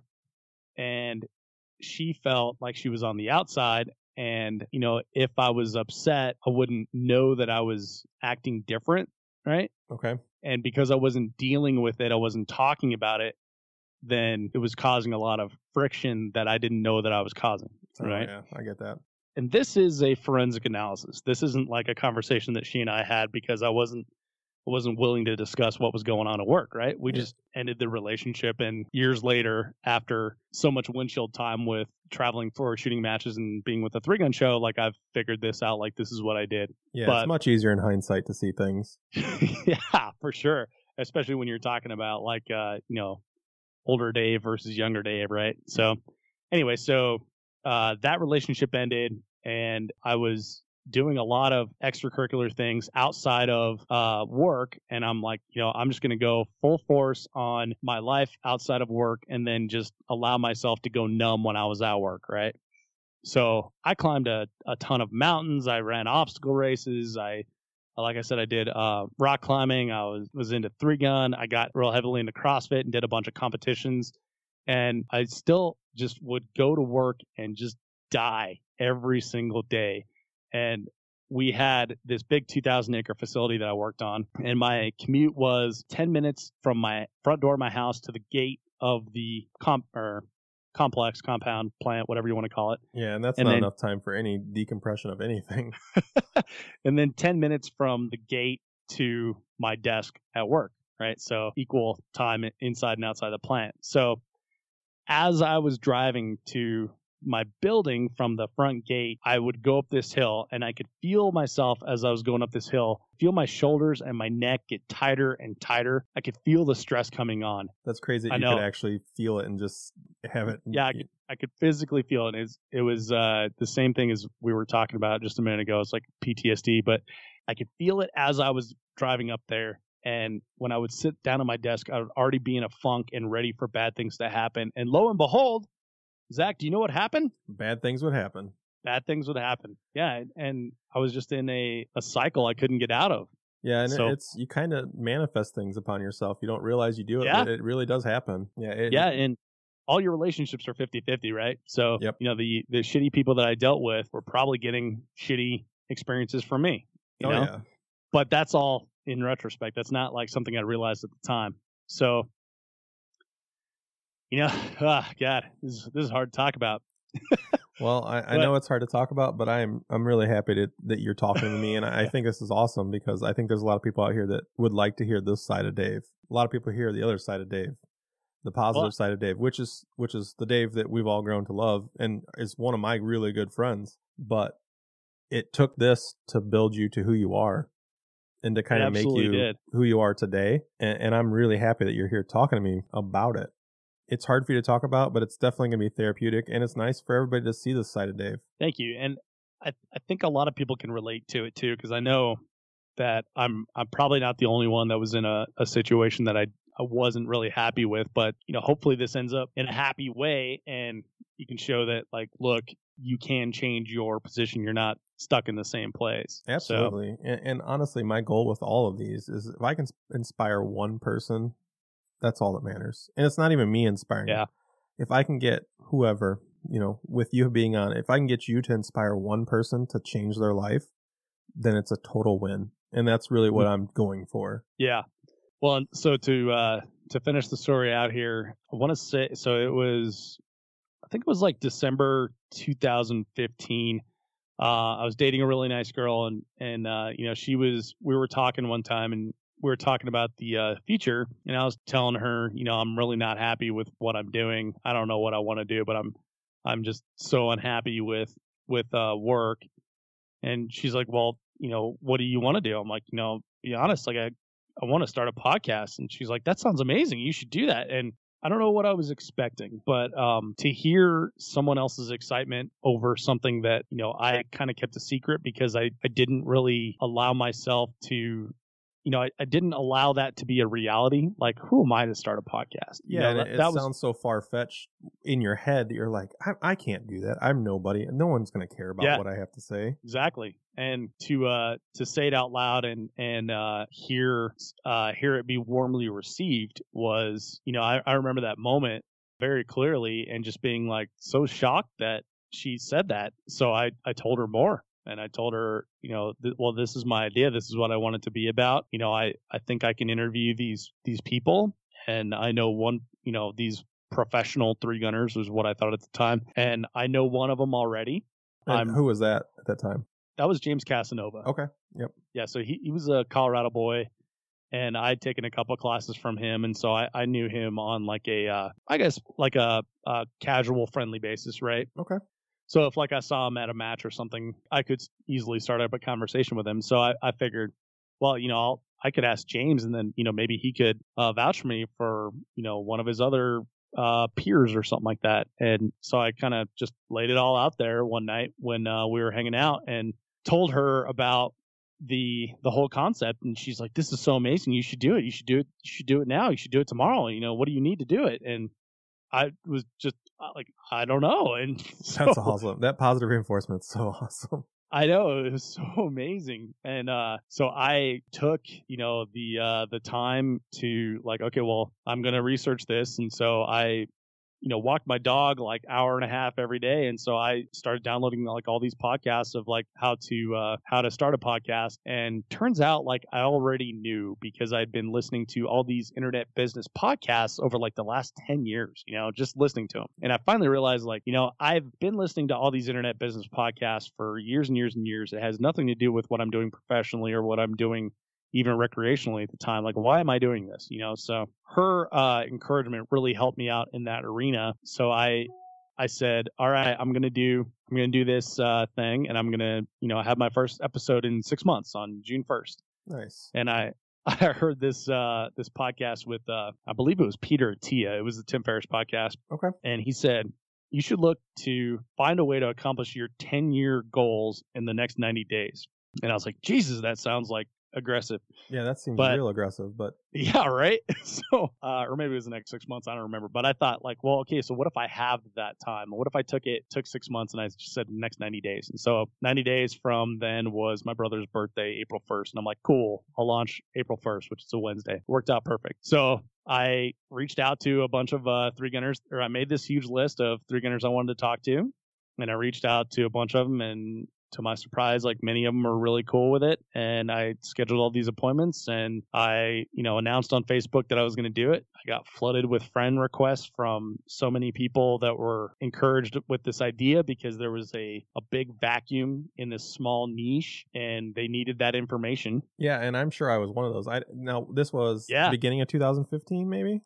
And she felt like she was on the outside. And, if I was upset, I wouldn't know that I was acting different. Right. Okay. And because I wasn't dealing with it, I wasn't talking about it, then it was causing a lot of friction that I didn't know that I was causing. Right. Yeah, I get that. And this is a forensic analysis. This isn't like a conversation that she and I had because I wasn't willing to discuss what was going on at work, right? We just ended the relationship, and years later, after so much windshield time with traveling for shooting matches and being with a 3-gun show, like I've figured this out, like this is what I did. Yeah, but it's much easier in hindsight to see things. Yeah, for sure. Especially when you're talking about like, older Dave versus younger Dave, right? So anyway, that relationship ended, and I was doing a lot of extracurricular things outside of work, and I'm like, I'm just going to go full force on my life outside of work, and then just allow myself to go numb when I was at work, right? So I climbed a ton of mountains. I ran obstacle races. Like I said, I did rock climbing. I was into 3-gun. I got real heavily into CrossFit and did a bunch of competitions, and I still just would go to work and just die every single day. And we had this big 2,000-acre facility that I worked on, and my commute was 10 minutes from my front door of my house to the gate of the complex, compound, plant, whatever you want to call it. Yeah, and that's not enough time for any decompression of anything. And then 10 minutes from the gate to my desk at work, right? So equal time inside and outside the plant. So as I was driving to my building from the front gate, I would go up this hill, and I could feel myself as I was going up this hill, feel my shoulders and my neck get tighter and tighter. I could feel the stress coming on. That's crazy that you could actually feel it and just have it. Yeah, I could physically feel it. It was the same thing as we were talking about just a minute ago. It's like PTSD, but I could feel it as I was driving up there. And when I would sit down at my desk, I would already be in a funk and ready for bad things to happen. And lo and behold, Zach, do you know what happened? Bad things would happen. Bad things would happen. Yeah, and I was just in a cycle I couldn't get out of. Yeah, and it's you kind of manifest things upon yourself. You don't realize you do it, but it really does happen. Yeah, and all your relationships are 50-50, right? So, the shitty people that I dealt with were probably getting shitty experiences from me. You know? Yeah. But that's all in retrospect. That's not like something I realized at the time. So, God, this is hard to talk about. Well, I know it's hard to talk about, but I'm really happy that you're talking to me, and I think this is awesome because I think there's a lot of people out here that would like to hear this side of Dave. A lot of people hear the other side of Dave, the positive side of Dave, which is the Dave that we've all grown to love and is one of my really good friends. But it took this to build you to who you are. and to kind It of make absolutely you did. who you are today. And I'm really happy that you're here talking to me about it. It's hard for you to talk about, but it's definitely going to be therapeutic, and it's nice for everybody to see this side of Dave. Thank you. And I think a lot of people can relate to it too, because I know that I'm probably not the only one that was in a situation that I wasn't really happy with, but hopefully this ends up in a happy way, and you can show that, like, look, you can change your position. You're not stuck in the same place. Absolutely. So, and honestly, my goal with all of these is if I can inspire one person, that's all that matters. And it's not even me inspiring. Yeah. If I can get whoever, with you being on, if I can get you to inspire one person to change their life, then it's a total win. And that's really what I'm going for. Yeah. Well, so to finish the story out here, I want to say, so I think it was like December 2015. I was dating a really nice girl, and we were talking one time, and we were talking about the future, and I was telling her, I'm really not happy with what I'm doing. I don't know what I want to do, but I'm just so unhappy with work. And she's like, well, what do you want to do? I'm like, be honest, like I want to start a podcast. And she's like, that sounds amazing. You should do that. And I don't know what I was expecting, but to hear someone else's excitement over something that, I kind of kept a secret because I didn't really allow myself to, I didn't allow that to be a reality. Like, who am I to start a podcast? Yeah, and it sounds so far-fetched in your head that you're like, I can't do that. I'm nobody, and no one's going to care about what I have to say. Exactly. And to say it out loud and hear it be warmly received was, I remember that moment very clearly, and just being like so shocked that she said that. So I told her more. And I told her, well, this is my idea. This is what I want it to be about. I think I can interview these people. And I know one, these professional three gunners was what I thought at the time. And I know one of them already. And who was that at that time? That was James Casanova. Okay. Yep. Yeah. So he was a Colorado boy, and I'd taken a couple of classes from him. And so I knew him on like a casual friendly basis. Right. Okay. So if like I saw him at a match or something, I could easily start up a conversation with him. So I figured, well, I could ask James, and then, maybe he could vouch for me for, one of his other peers or something like that. And so I kind of just laid it all out there one night when we were hanging out, and told her about the whole concept. And she's like, this is so amazing. You should do it. You should do it. You should do it now. You should do it tomorrow. What do you need to do it? And I was just like, I don't know. And so, that's awesome. That positive reinforcement is so awesome. I know, it was so amazing. And so I took, the time to like, okay, well, I'm going to research this. And so I walked my dog like hour and a half every day. And so I started downloading like all these podcasts of like how to start a podcast. And turns out like I already knew, because I'd been listening to all these internet business podcasts over like the last 10 years, just listening to them. And I finally realized like, I've been listening to all these internet business podcasts for years and years and years. It has nothing to do with what I'm doing professionally or what I'm doing even recreationally at the time. Like, why am I doing this? So her encouragement really helped me out in that arena. So I said, all right, I'm going to do this thing, and I'm going to, have my first episode in 6 months on June 1st. Nice. And I heard this podcast with, I believe it was Peter Attia. It was the Tim Ferriss podcast. Okay. And he said, you should look to find a way to accomplish your 10-year goals in the next 90 days. And I was like, Jesus, that sounds like aggressive. Yeah, that seems real aggressive, but yeah, right. So or maybe it was the next 6 months, I don't remember, but I thought like, well, okay, so what if I have that time? What if I took 6 months and I just said the next 90 days? And so 90 days from then was my brother's birthday, April 1st, and I'm like, cool, I'll launch April 1st, which is a Wednesday. Worked out perfect. So I reached out to a bunch of three gunners, or I made this huge list of three gunners I wanted to talk to, and I reached out to a bunch of them, and to my surprise, like many of them are really cool with it. And I scheduled all these appointments, and I, announced on Facebook that I was going to do it. I got flooded with friend requests from so many people that were encouraged with this idea, because there was a big vacuum in this small niche, and they needed that information. Yeah, and I'm sure I was one of those. Now, this was the beginning of 2015, maybe?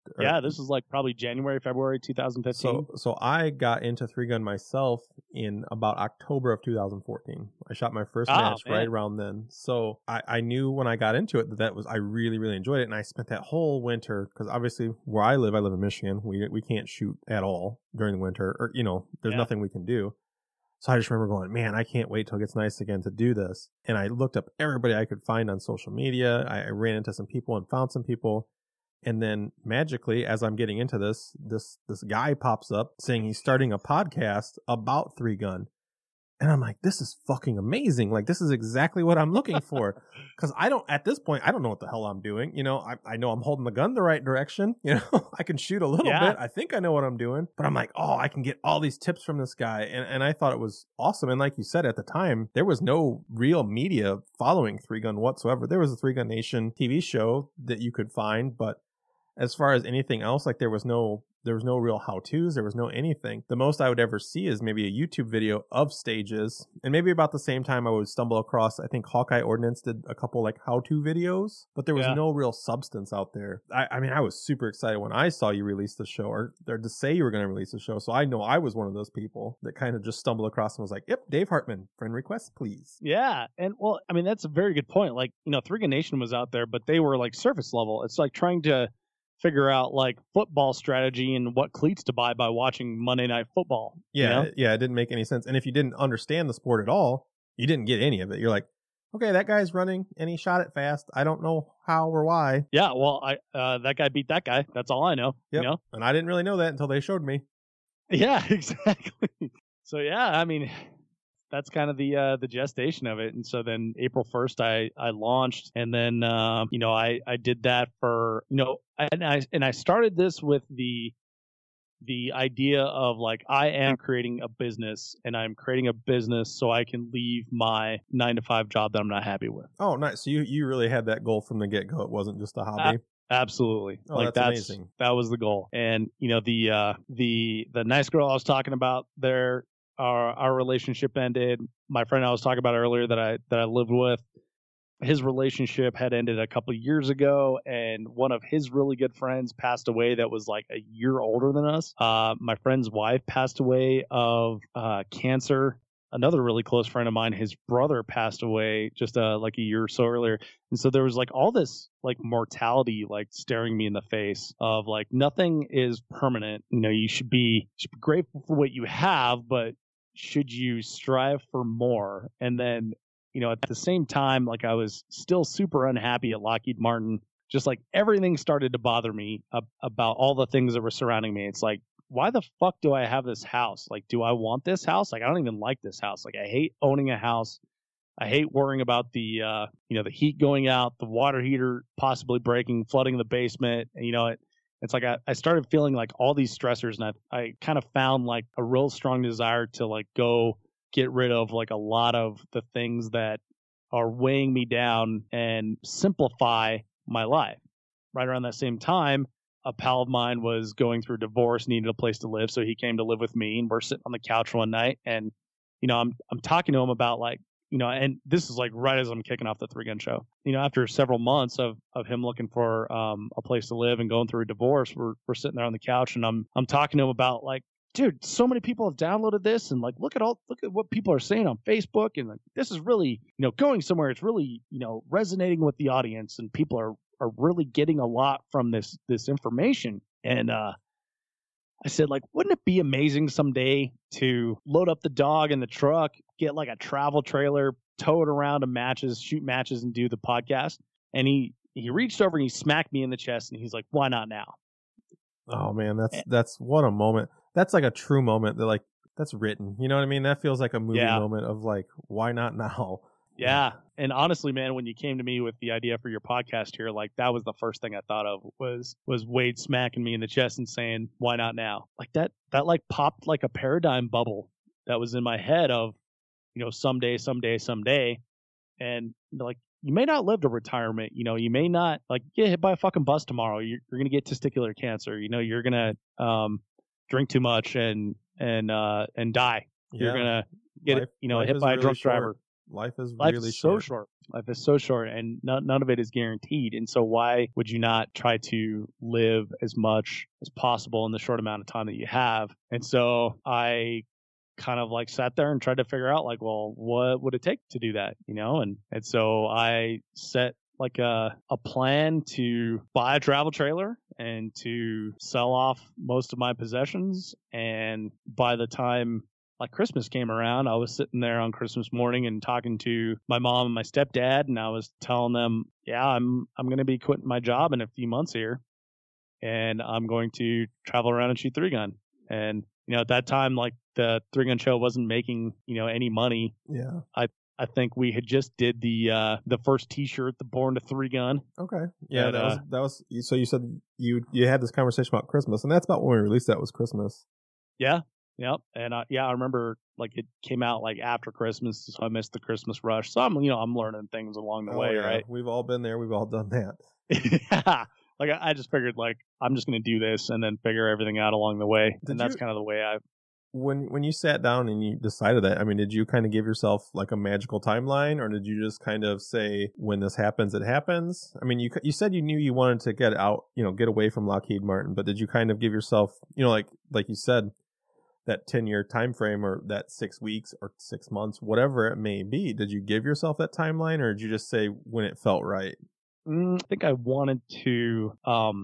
Yeah, this was like probably January, February 2015. So I got into 3-gun myself in about October of 2014. I shot my first match right around then. So I knew when I got into it that I really, really enjoyed it. And I spent that whole winter, because obviously where I live in Michigan. We can't shoot at all during the winter, or, there's nothing we can do. So I just remember going, man, I can't wait till it gets nice again to do this. And I looked up everybody I could find on social media. I ran into some people and found some people. And then magically, as I'm getting into this guy pops up saying he's starting a podcast about 3-gun. And I'm like, this is fucking amazing. Like, this is exactly what I'm looking for. Because at this point, I don't know what the hell I'm doing. I know I'm holding the gun the right direction. I can shoot a little bit. I think I know what I'm doing. But I'm like, I can get all these tips from this guy. And I thought it was awesome. And like you said, at the time, there was no real media following 3-gun whatsoever. There was a 3-Gun Nation TV show that you could find. But as far as anything else, like there was no real how-tos. There was no anything. The most I would ever see is maybe a YouTube video of stages. And maybe about the same time I would stumble across, I think Hawkeye Ordnance did a couple like how-to videos, but there was no real substance out there. I mean, I was super excited when I saw you release the show, or to say you were going to release the show. So I know I was one of those people that kind of just stumbled across and was like, yep, Dave Hartman, friend request, please. Yeah. And well, I mean, that's a very good point. Like, 3-Gun Nation was out there, but they were like surface level. It's like trying to figure out like football strategy and what cleats to buy by watching Monday Night Football. Yeah, it didn't make any sense. And if you didn't understand the sport at all, you didn't get any of it. You're like, okay, that guy's running and he shot it fast. I don't know how or why. Yeah, well, that guy beat that guy. That's all I know. Yep. And I didn't really know that until they showed me. Yeah, exactly. So yeah, I mean, that's kind of the gestation of it. And so then April 1st, I launched, and then I did that for and I started this with the idea of like, I am creating a business, and I'm creating a business so I can leave my 9-to-5 job that I'm not happy with. Oh, nice. So you really had that goal from the get-go. It wasn't just a hobby. Absolutely. Oh, like that's amazing. That was the goal. And the nice girl I was talking about there, our relationship ended. My friend I was talking about earlier that I lived with, his relationship had ended a couple of years ago, and one of his really good friends passed away that was like a year older than us. My friend's wife passed away of cancer. Another really close friend of mine, his brother passed away just like a year or so earlier. And so there was like all this like mortality like staring me in the face of like, nothing is permanent. You should be grateful for what you have, but should you strive for more? And then, at the same time, like I was still super unhappy at Lockheed Martin. Just like everything started to bother me about all the things that were surrounding me. It's like, why the fuck do I have this house? Like, do I want this house? Like, I don't even like this house. Like, I hate owning a house. I hate worrying about the heat going out, the water heater possibly breaking, flooding the basement. And, it's like I started feeling like all these stressors, and I kind of found like a real strong desire to like go get rid of like a lot of the things that are weighing me down and simplify my life. Right around that same time, a pal of mine was going through a divorce, needed a place to live, so he came to live with me, and we're sitting on the couch one night, and I'm talking to him about like, and this is like right as I'm kicking off the 3-Gun show. After several months of him looking for a place to live and going through a divorce, we're sitting there on the couch, and I'm talking to him about like, dude, so many people have downloaded this, and like look at what people are saying on Facebook, and like this is really going somewhere. It's really resonating with the audience, and people are really getting a lot from this information. And I said, like, wouldn't it be amazing someday to load up the dog in the truck, get like a travel trailer, tow it around to matches, shoot matches, and do the podcast? And he reached over and he smacked me in the chest, and he's like, why not now? Oh man, that's what a moment. That's like a true moment that like that's written. You know what I mean? That feels like a movie moment of like, why not now? Yeah. And honestly, man, when you came to me with the idea for your podcast here, like that was the first thing I thought of was Wade smacking me in the chest and saying, why not now? Like that like popped like a paradigm bubble that was in my head of, someday. And like, you may not live to retirement. You may not like get hit by a fucking bus tomorrow. You're going to get testicular cancer. You're going to drink too much and die. You're going to get hit by a drunk driver. Life is Life really is so short. short. Life is so short, and none of it is guaranteed. And so, why would you not try to live as much as possible in the short amount of time that you have? And so, I kind of like sat there and tried to figure out, like, well, what would it take to do that, And so, I set like a plan to buy a travel trailer and to sell off most of my possessions. And by the time like Christmas came around, I was sitting there on Christmas morning and talking to my mom and my stepdad, and I was telling them, yeah, I'm going to be quitting my job in a few months here, and I'm going to travel around and shoot 3-gun. And at that time, like the 3-gun show wasn't making any money. Yeah. I think we had just did the first T-shirt, the Born to 3-gun. Okay. Yeah, And, that was. So you said you had this conversation about Christmas, and that's about when we released that was Christmas. Yeah. Yep. And I remember like it came out like after Christmas, so I missed the Christmas rush. So I'm learning things along the way, yeah. right? We've all been there. We've all done that. Yeah. Like I just figured like I'm just going to do this and then figure everything out along the way. And that's kind of the way when you sat down and you decided that, I mean, did you kind of give yourself like a magical timeline, or did you just kind of say, when this happens, it happens? I mean, you said you knew you wanted to get out, get away from Lockheed Martin, but did you kind of give yourself, like you said, that 10-year time frame, or that 6 weeks or 6 months, whatever it may be? Did you give yourself that timeline, or did you just say when it felt right? I think I wanted to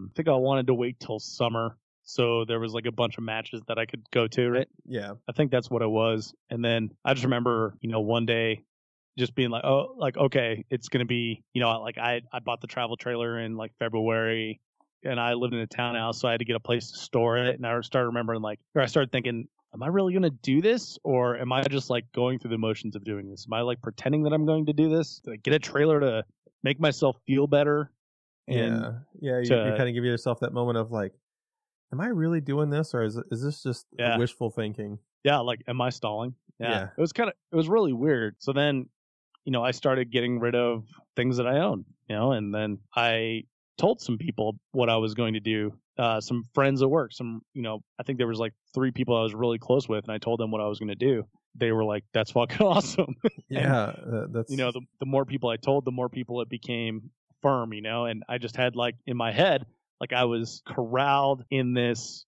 wait till summer. So there was like a bunch of matches that I could go to, right? Yeah. I think that's what it was. And then I just remember, one day just being like, oh, like, okay, it's going to be, like I bought the travel trailer in like February, and I lived in a townhouse, so I had to get a place to store it. And I started remembering I started thinking, am I really going to do this? Or am I just like going through the motions of doing this? Am I like pretending that I'm going to do this? To get a trailer to make myself feel better? And yeah. You kind of give yourself that moment of like, am I really doing this, or is this just wishful thinking? Yeah, like, am I stalling? Yeah. It was really weird. So then, I started getting rid of things that I own, and then I told some people what I was going to do. Some friends at work, I think there was like 3 people I was really close with, and I told them what I was going to do. They were like, that's fucking awesome. Yeah. That's, the more people I told, the more people it became firm, and I just had like in my head, like I was corralled in this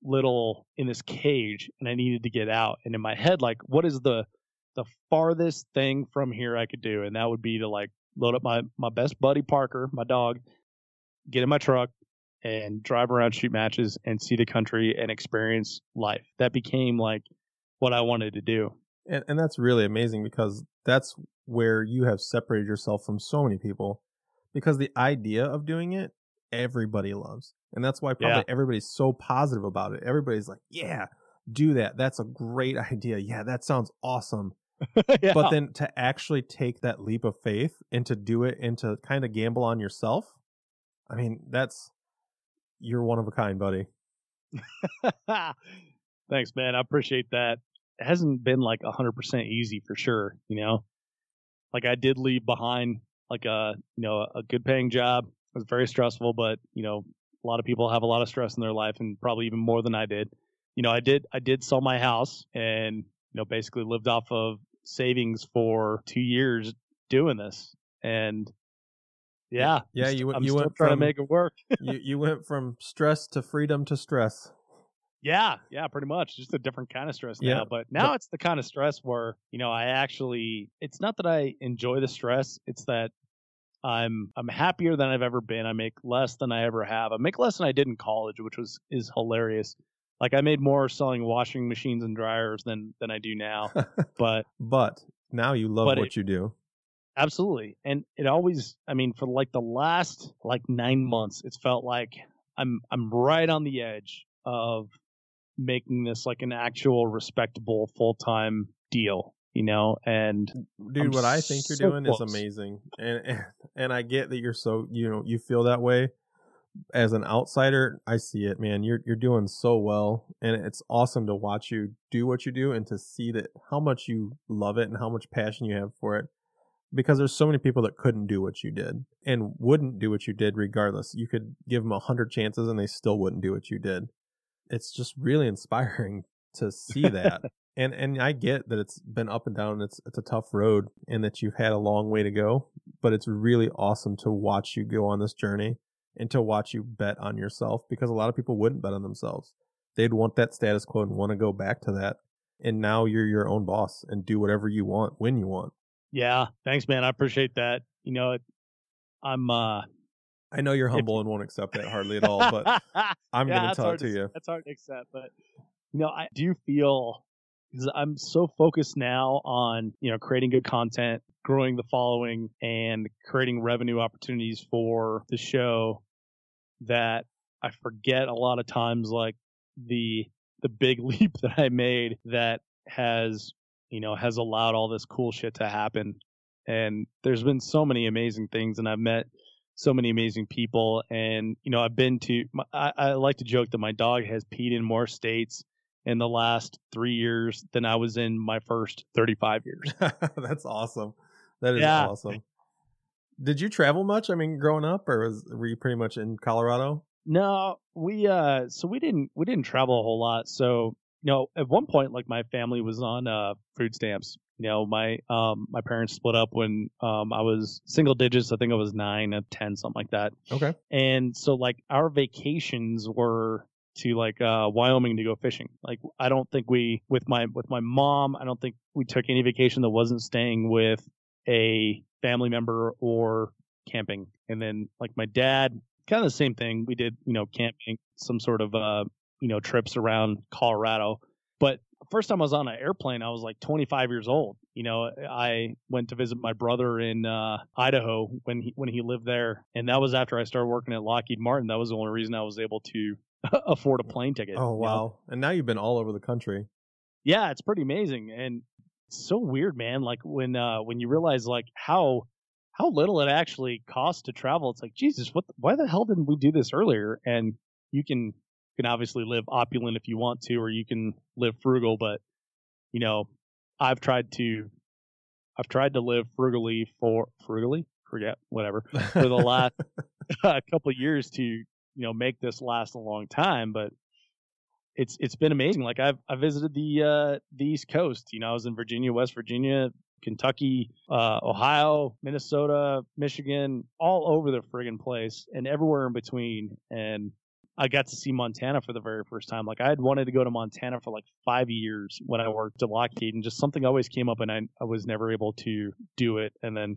cage, and I needed to get out. And in my head, like, what is the farthest thing from here I could do? And that would be to like load up my best buddy Parker, my dog, get in my truck and drive around, shoot matches, and see the country and experience life. That became like what I wanted to do. And that's really amazing, because that's where you have separated yourself from so many people, because the idea of doing it, everybody loves. And that's why probably everybody's so positive about it. Everybody's like, yeah, do that. That's a great idea. Yeah, that sounds awesome. Yeah. But then to actually take that leap of faith and to do it and to kind of gamble on yourself, I mean, you're one of a kind, buddy. Thanks, man. I appreciate that. It hasn't been like 100% easy for sure. Like I did leave behind like a good paying job. It was very stressful, but a lot of people have a lot of stress in their life, and probably even more than I did. I did sell my house, and basically lived off of savings for 2 years doing this. And I'm still trying to make it work. you went from stress to freedom to stress. Yeah, pretty much. Just a different kind of stress now. But now it's the kind of stress where, it's not that I enjoy the stress. It's that I'm happier than I've ever been. I make less than I ever have. I make less than I did in college, which is hilarious. Like I made more selling washing machines and dryers than I do now. But now you love what you do. Absolutely. And it always, for like the last 9 months, it's felt like I'm right on the edge of making this like an actual respectable full-time deal, and dude, what I think you're doing is amazing. And I get that you're so, you feel that way. As an outsider, I see it, man. You're doing so well, and it's awesome to watch you do what you do and to see that how much you love it and how much passion you have for it. Because there's so many people that couldn't do what you did and wouldn't do what you did regardless. You could give them 100 chances and they still wouldn't do what you did. It's just really inspiring to see that. And I get that it's been up and down. It's a tough road, and that you've had a long way to go. But it's really awesome to watch you go on this journey and to watch you bet on yourself, because a lot of people wouldn't bet on themselves. They'd want that status quo and want to go back to that. And now you're your own boss and do whatever you want when you want. Yeah, thanks, man. I appreciate that. I'm I know you're humble and won't accept that hardly at all, but I'm going to tell it to you. That's hard to accept, but I do feel, because I'm so focused now on creating good content, growing the following, and creating revenue opportunities for the show, that I forget a lot of times, like the big leap that I made that has allowed all this cool shit to happen. And there's been so many amazing things, and I've met so many amazing people. And I've been to I like to joke that my dog has peed in more states in the last 3 years than I was in my first 35 years. That's awesome. That is awesome. Did you travel much? I mean, growing up, or were you pretty much in Colorado? No, we didn't travel a whole lot. So, at one point, like, my family was on food stamps. My parents split up when I was single digits. I think I was 9 or 10, something like that. Okay. And so, like, our vacations were to like Wyoming to go fishing. Like, I don't think with my mom, I don't think we took any vacation that wasn't staying with a family member or camping. And then, like, my dad, kind of the same thing. We did, camping, some sort of trips around Colorado. But first time I was on an airplane, I was like 25 years old. I went to visit my brother in Idaho when he lived there, and that was after I started working at Lockheed Martin. That was the only reason I was able to afford a plane ticket. Oh, wow. And now you've been all over the country. Yeah, it's pretty amazing. And it's so weird, man. Like, when you realize, like, how little it actually costs to travel. It's like, Jesus, why the hell didn't we do this earlier? And you can obviously live opulent if you want to, or you can live frugal. But I've tried to live frugally, forget whatever, for the last couple of years to make this last a long time. But it's been amazing. Like, I visited the East Coast. I was in Virginia, West Virginia, Kentucky, Ohio, Minnesota, Michigan, all over the friggin' place, and everywhere in between. And I got to see Montana for the very first time. Like, I had wanted to go to Montana for like 5 years when I worked at Lockheed, and just something always came up, and I was never able to do it. And then,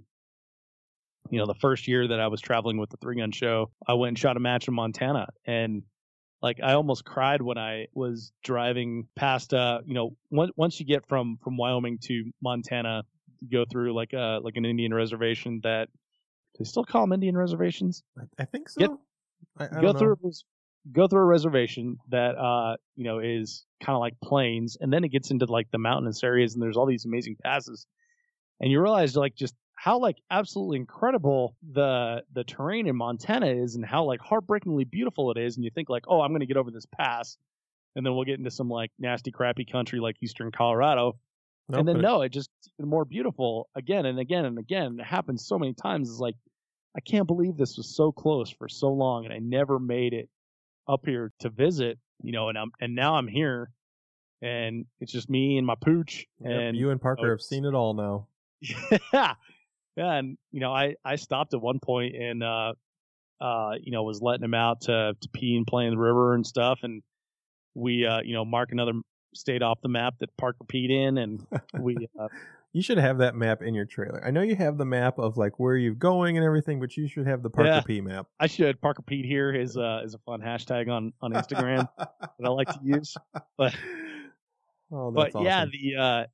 the first year that I was traveling with the 3-Gun Show, I went and shot a match in Montana, and like, I almost cried when I was driving past. Once you get from Wyoming to Montana, you go through like an Indian reservation. That, do they still call them Indian reservations? I think so. I go through a reservation that is kind of like plains, and then it gets into like the mountainous areas, and there's all these amazing passes, and you realize, like, just how, like, absolutely incredible the terrain in Montana is, and how, like, heartbreakingly beautiful it is. And you think, like, oh, I'm going to get over this pass, and then we'll get into some like nasty, crappy country like eastern Colorado. Nope, and then it just gets even more beautiful again and again and again. And it happens so many times. It's like, I can't believe this was so close for so long, and I never made it up here to visit. And now I'm here, and it's just me and my pooch. And you and Parker have seen it all now. Yeah, and I stopped at one point and was letting him out to pee and play in the river and stuff, and we mark another state off the map that Parker peed in, and we. You should have that map in your trailer. I know you have the map of like where you're going and everything, but you should have the Parker P map. I should. Parker Pete here is a fun hashtag on Instagram that I like to use. But awesome. Yeah,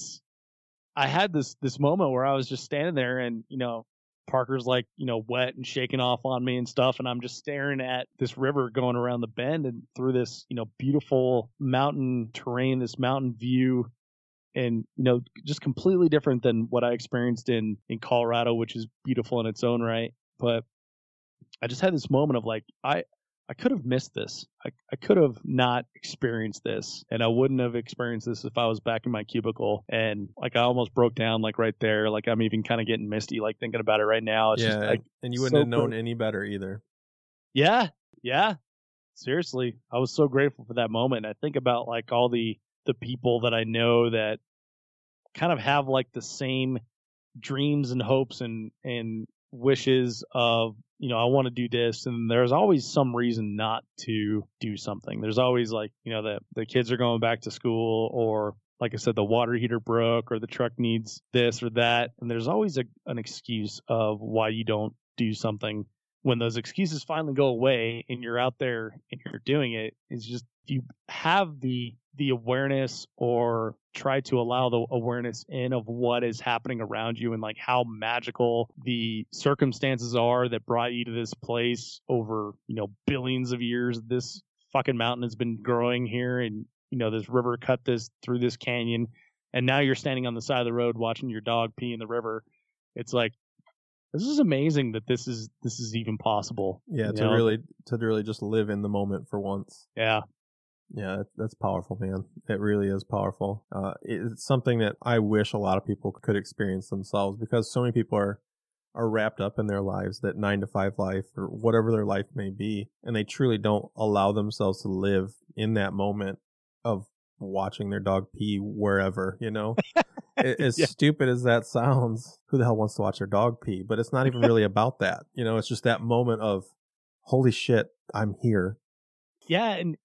I had this moment where I was just standing there, and Parker's like wet and shaking off on me and stuff, and I'm just staring at this river going around the bend and through this beautiful mountain terrain, this mountain view. And, just completely different than what I experienced in Colorado, which is beautiful in its own right. But I just had this moment of like, I could have missed this. I could have not experienced this, and I wouldn't have experienced this if I was back in my cubicle. And like, I almost broke down like right there. Like, I'm even kind of getting misty, like thinking about it right now. It's just, like, and you wouldn't have known any better either. Yeah. Seriously. I was so grateful for that moment. I think about like all the the people that I know that kind of have like the same dreams and hopes and wishes of, I want to do this, and there's always some reason not to do something. There's always like, the kids are going back to school, or like I said, the water heater broke, or the truck needs this or that, and there's always an excuse of why you don't do something. When those excuses finally go away and you're out there and you're doing it, it's just, if you have the awareness, or try to allow the awareness in of what is happening around you, and like how magical the circumstances are that brought you to this place over, billions of years. This fucking mountain has been growing here, and, this river cut this through this canyon, and now you're standing on the side of the road watching your dog pee in the river. It's like, this is amazing that this is even possible. Yeah, to really just live in the moment for once. Yeah. Yeah, that's powerful, man. It really is powerful. It's something that I wish a lot of people could experience themselves, because so many people are wrapped up in their lives, that 9-to-5 life or whatever their life may be, and they truly don't allow themselves to live in that moment of watching their dog pee wherever, As stupid as that sounds, who the hell wants to watch their dog pee? But it's not even really about that. It's just that moment of, holy shit, I'm here. Yeah, and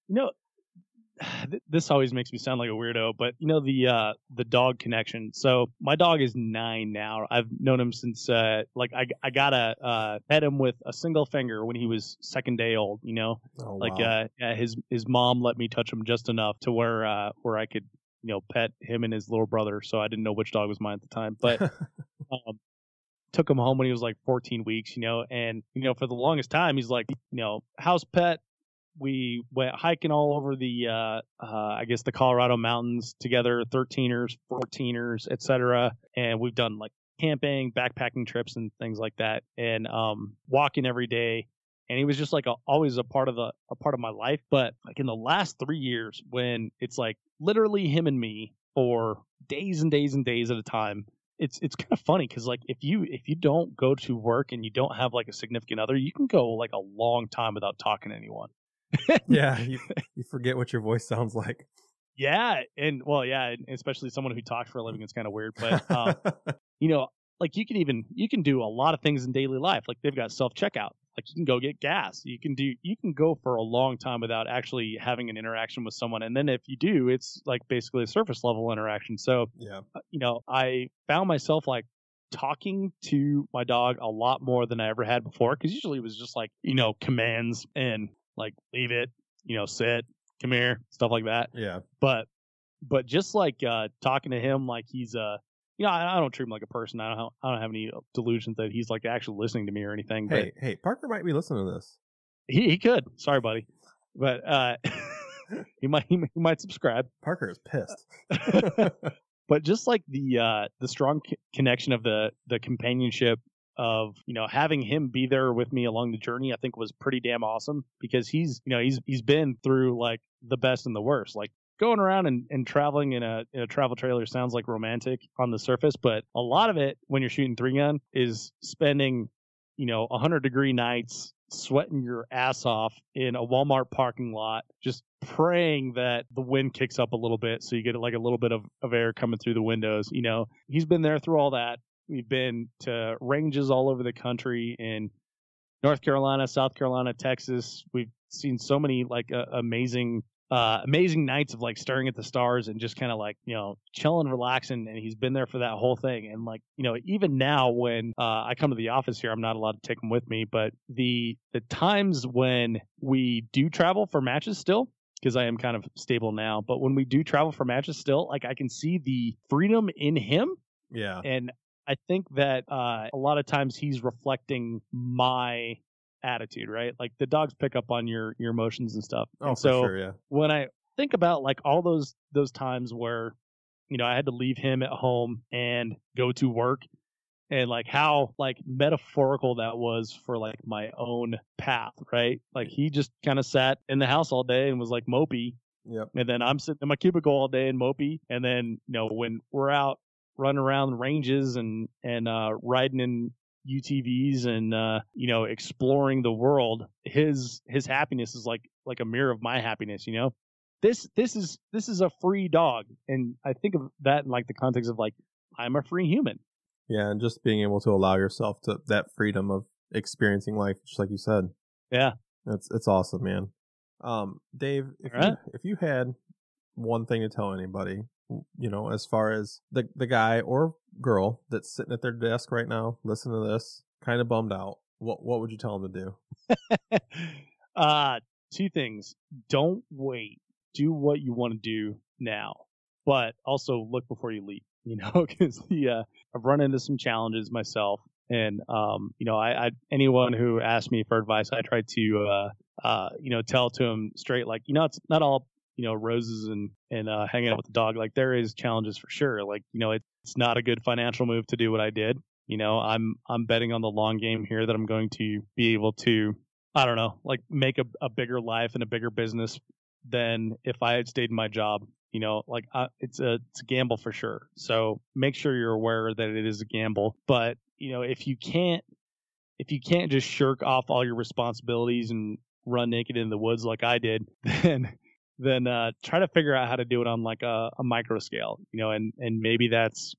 this always makes me sound like a weirdo, but the dog connection. So my dog is 9 now. I've known him since I gotta pet him with a single finger when he was second day old. Oh, wow. His mom let me touch him just enough to where I could pet him and his little brother. So I didn't know which dog was mine at the time, but took him home when he was like 14 weeks. And for the longest time he's like house pet. We went hiking all over the, I guess the Colorado mountains together, 13ers, 14ers, etc. And we've done like camping, backpacking trips and things like that, and walking every day. And he was just like always a part of my life. But like in the last 3 years, when it's like literally him and me for days and days and days at a time, it's kind of funny, because like if you don't go to work and you don't have like a significant other, you can go like a long time without talking to anyone. Yeah, you forget what your voice sounds like. Yeah, and especially someone who talks for a living, it's kind of weird. But like you can do a lot of things in daily life. Like they've got self-checkout. Like you can go get gas. You can go for a long time without actually having an interaction with someone. And then if you do, it's like basically a surface level interaction. So yeah, I found myself like talking to my dog a lot more than I ever had before, because usually it was just like commands and like leave it, sit, come here, stuff like that. Yeah. But just like talking to him like he's I don't treat him like a person. I don't have any delusions that he's like actually listening to me or anything. Hey, Parker might be listening to this. He could. Sorry, buddy. But he might subscribe. Parker is pissed. But just like the strong connection of the companionship of having him be there with me along the journey, I think was pretty damn awesome, because he's been through like the best and the worst. Like going around and traveling in a travel trailer sounds like romantic on the surface, but a lot of it when you're shooting 3-gun is spending 100-degree nights, sweating your ass off in a Walmart parking lot, just praying that the wind kicks up a little bit so you get like a little bit of air coming through the windows. He's been there through all that. We've been to ranges all over the country in North Carolina, South Carolina, Texas. We've seen so many like amazing nights of like staring at the stars and just kind of like, chilling, relaxing. And he's been there for that whole thing. And like, even now when I come to the office here, I'm not allowed to take him with me, but the times when we do travel for matches still, because I am kind of stable now, but when we do travel for matches still, like I can see the freedom in him. Yeah. And I think that a lot of times he's reflecting my attitude, right? Like the dogs pick up on your emotions and stuff. Oh, and so for sure, yeah. When I think about like all those times where I had to leave him at home and go to work, and like how like metaphorical that was for like my own path, right? Like he just kind of sat in the house all day and was like mopey. Yep. And then I'm sitting in my cubicle all day and mopey. And then when we're out running around ranges and riding in UTVs and exploring the world, his happiness is like a mirror of my happiness, this is a free dog. And I think of that in like the context of like, I'm a free human. Yeah, and just being able to allow yourself to that freedom of experiencing life, just like you said. Yeah. It's awesome, man. Dave, if you had one thing to tell anybody, as far as the guy or girl that's sitting at their desk right now, listening to this, kind of bummed out, what would you tell them to do? Two things. Don't wait. Do what you want to do now, but also look before you leap. Because I've run into some challenges myself, and I anyone who asks me for advice, I try to tell to them straight, like, it's not all roses and hanging out with the dog. Like, there is challenges for sure. Like, it's not a good financial move to do what I did. I'm betting on the long game here that I'm going to be able to, I don't know, like make a bigger life and a bigger business than if I had stayed in my job. It's a gamble for sure. So make sure you're aware that it is a gamble. But if you can't just shirk off all your responsibilities and run naked in the woods like I did, then try to figure out how to do it on like a micro scale. And maybe that's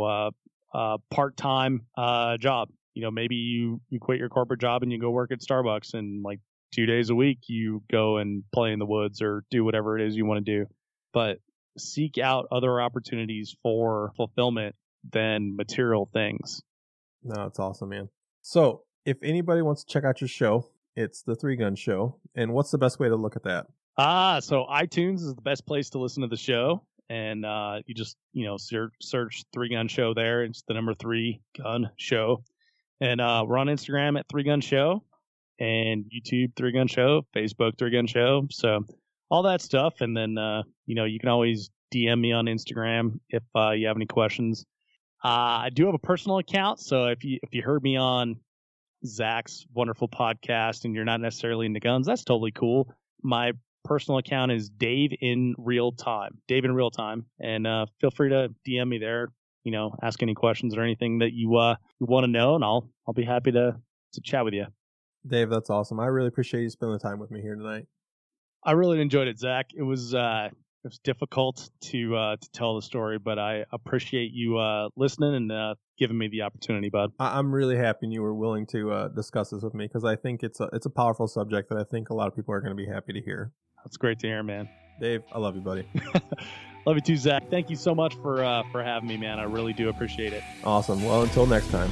a part-time job. Maybe you quit your corporate job and you go work at Starbucks, and like 2 days a week you go and play in the woods or do whatever it is you want to do. But seek out other opportunities for fulfillment than material things. No, it's awesome, man. So if anybody wants to check out your show, it's the Three Gun Show. And what's the best way to look at that? So iTunes is the best place to listen to the show. And you just, search Three Gun Show there. It's the number 3 Gun Show. And we're on Instagram at 3 Gun Show, and YouTube 3 Gun Show, Facebook 3 Gun Show. So all that stuff. And then, you can always DM me on Instagram if you have any questions. I do have a personal account. So if you heard me on Zach's wonderful podcast and you're not necessarily into guns, that's totally cool. My personal account is Dave in Real Time. And feel free to DM me there, ask any questions or anything that you want to know, and I'll be happy to chat with you. Dave, that's awesome. I really appreciate you spending the time with me here tonight. I really enjoyed it, Zach. It was difficult to tell the story, but I appreciate you listening and giving me the opportunity, bud. I'm really happy you were willing to discuss this with me, because I think it's a powerful subject that I think a lot of people are going to be happy to hear. That's great to hear, man. Dave, I love you, buddy. Love you too, Zach. Thank you so much for having me, man. I really do appreciate it. Awesome. Well, until next time.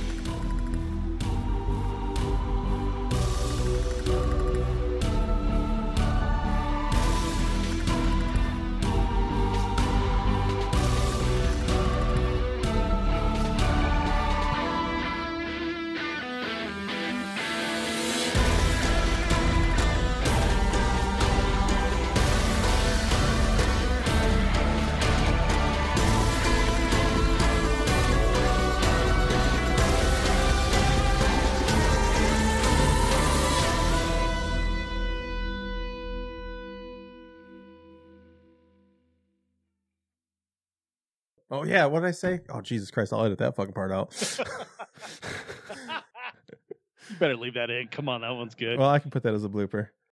Oh, yeah. What did I say? Oh, Jesus Christ. I'll edit that fucking part out. You better leave that in. Come on. That one's good. Well, I can put that as a blooper.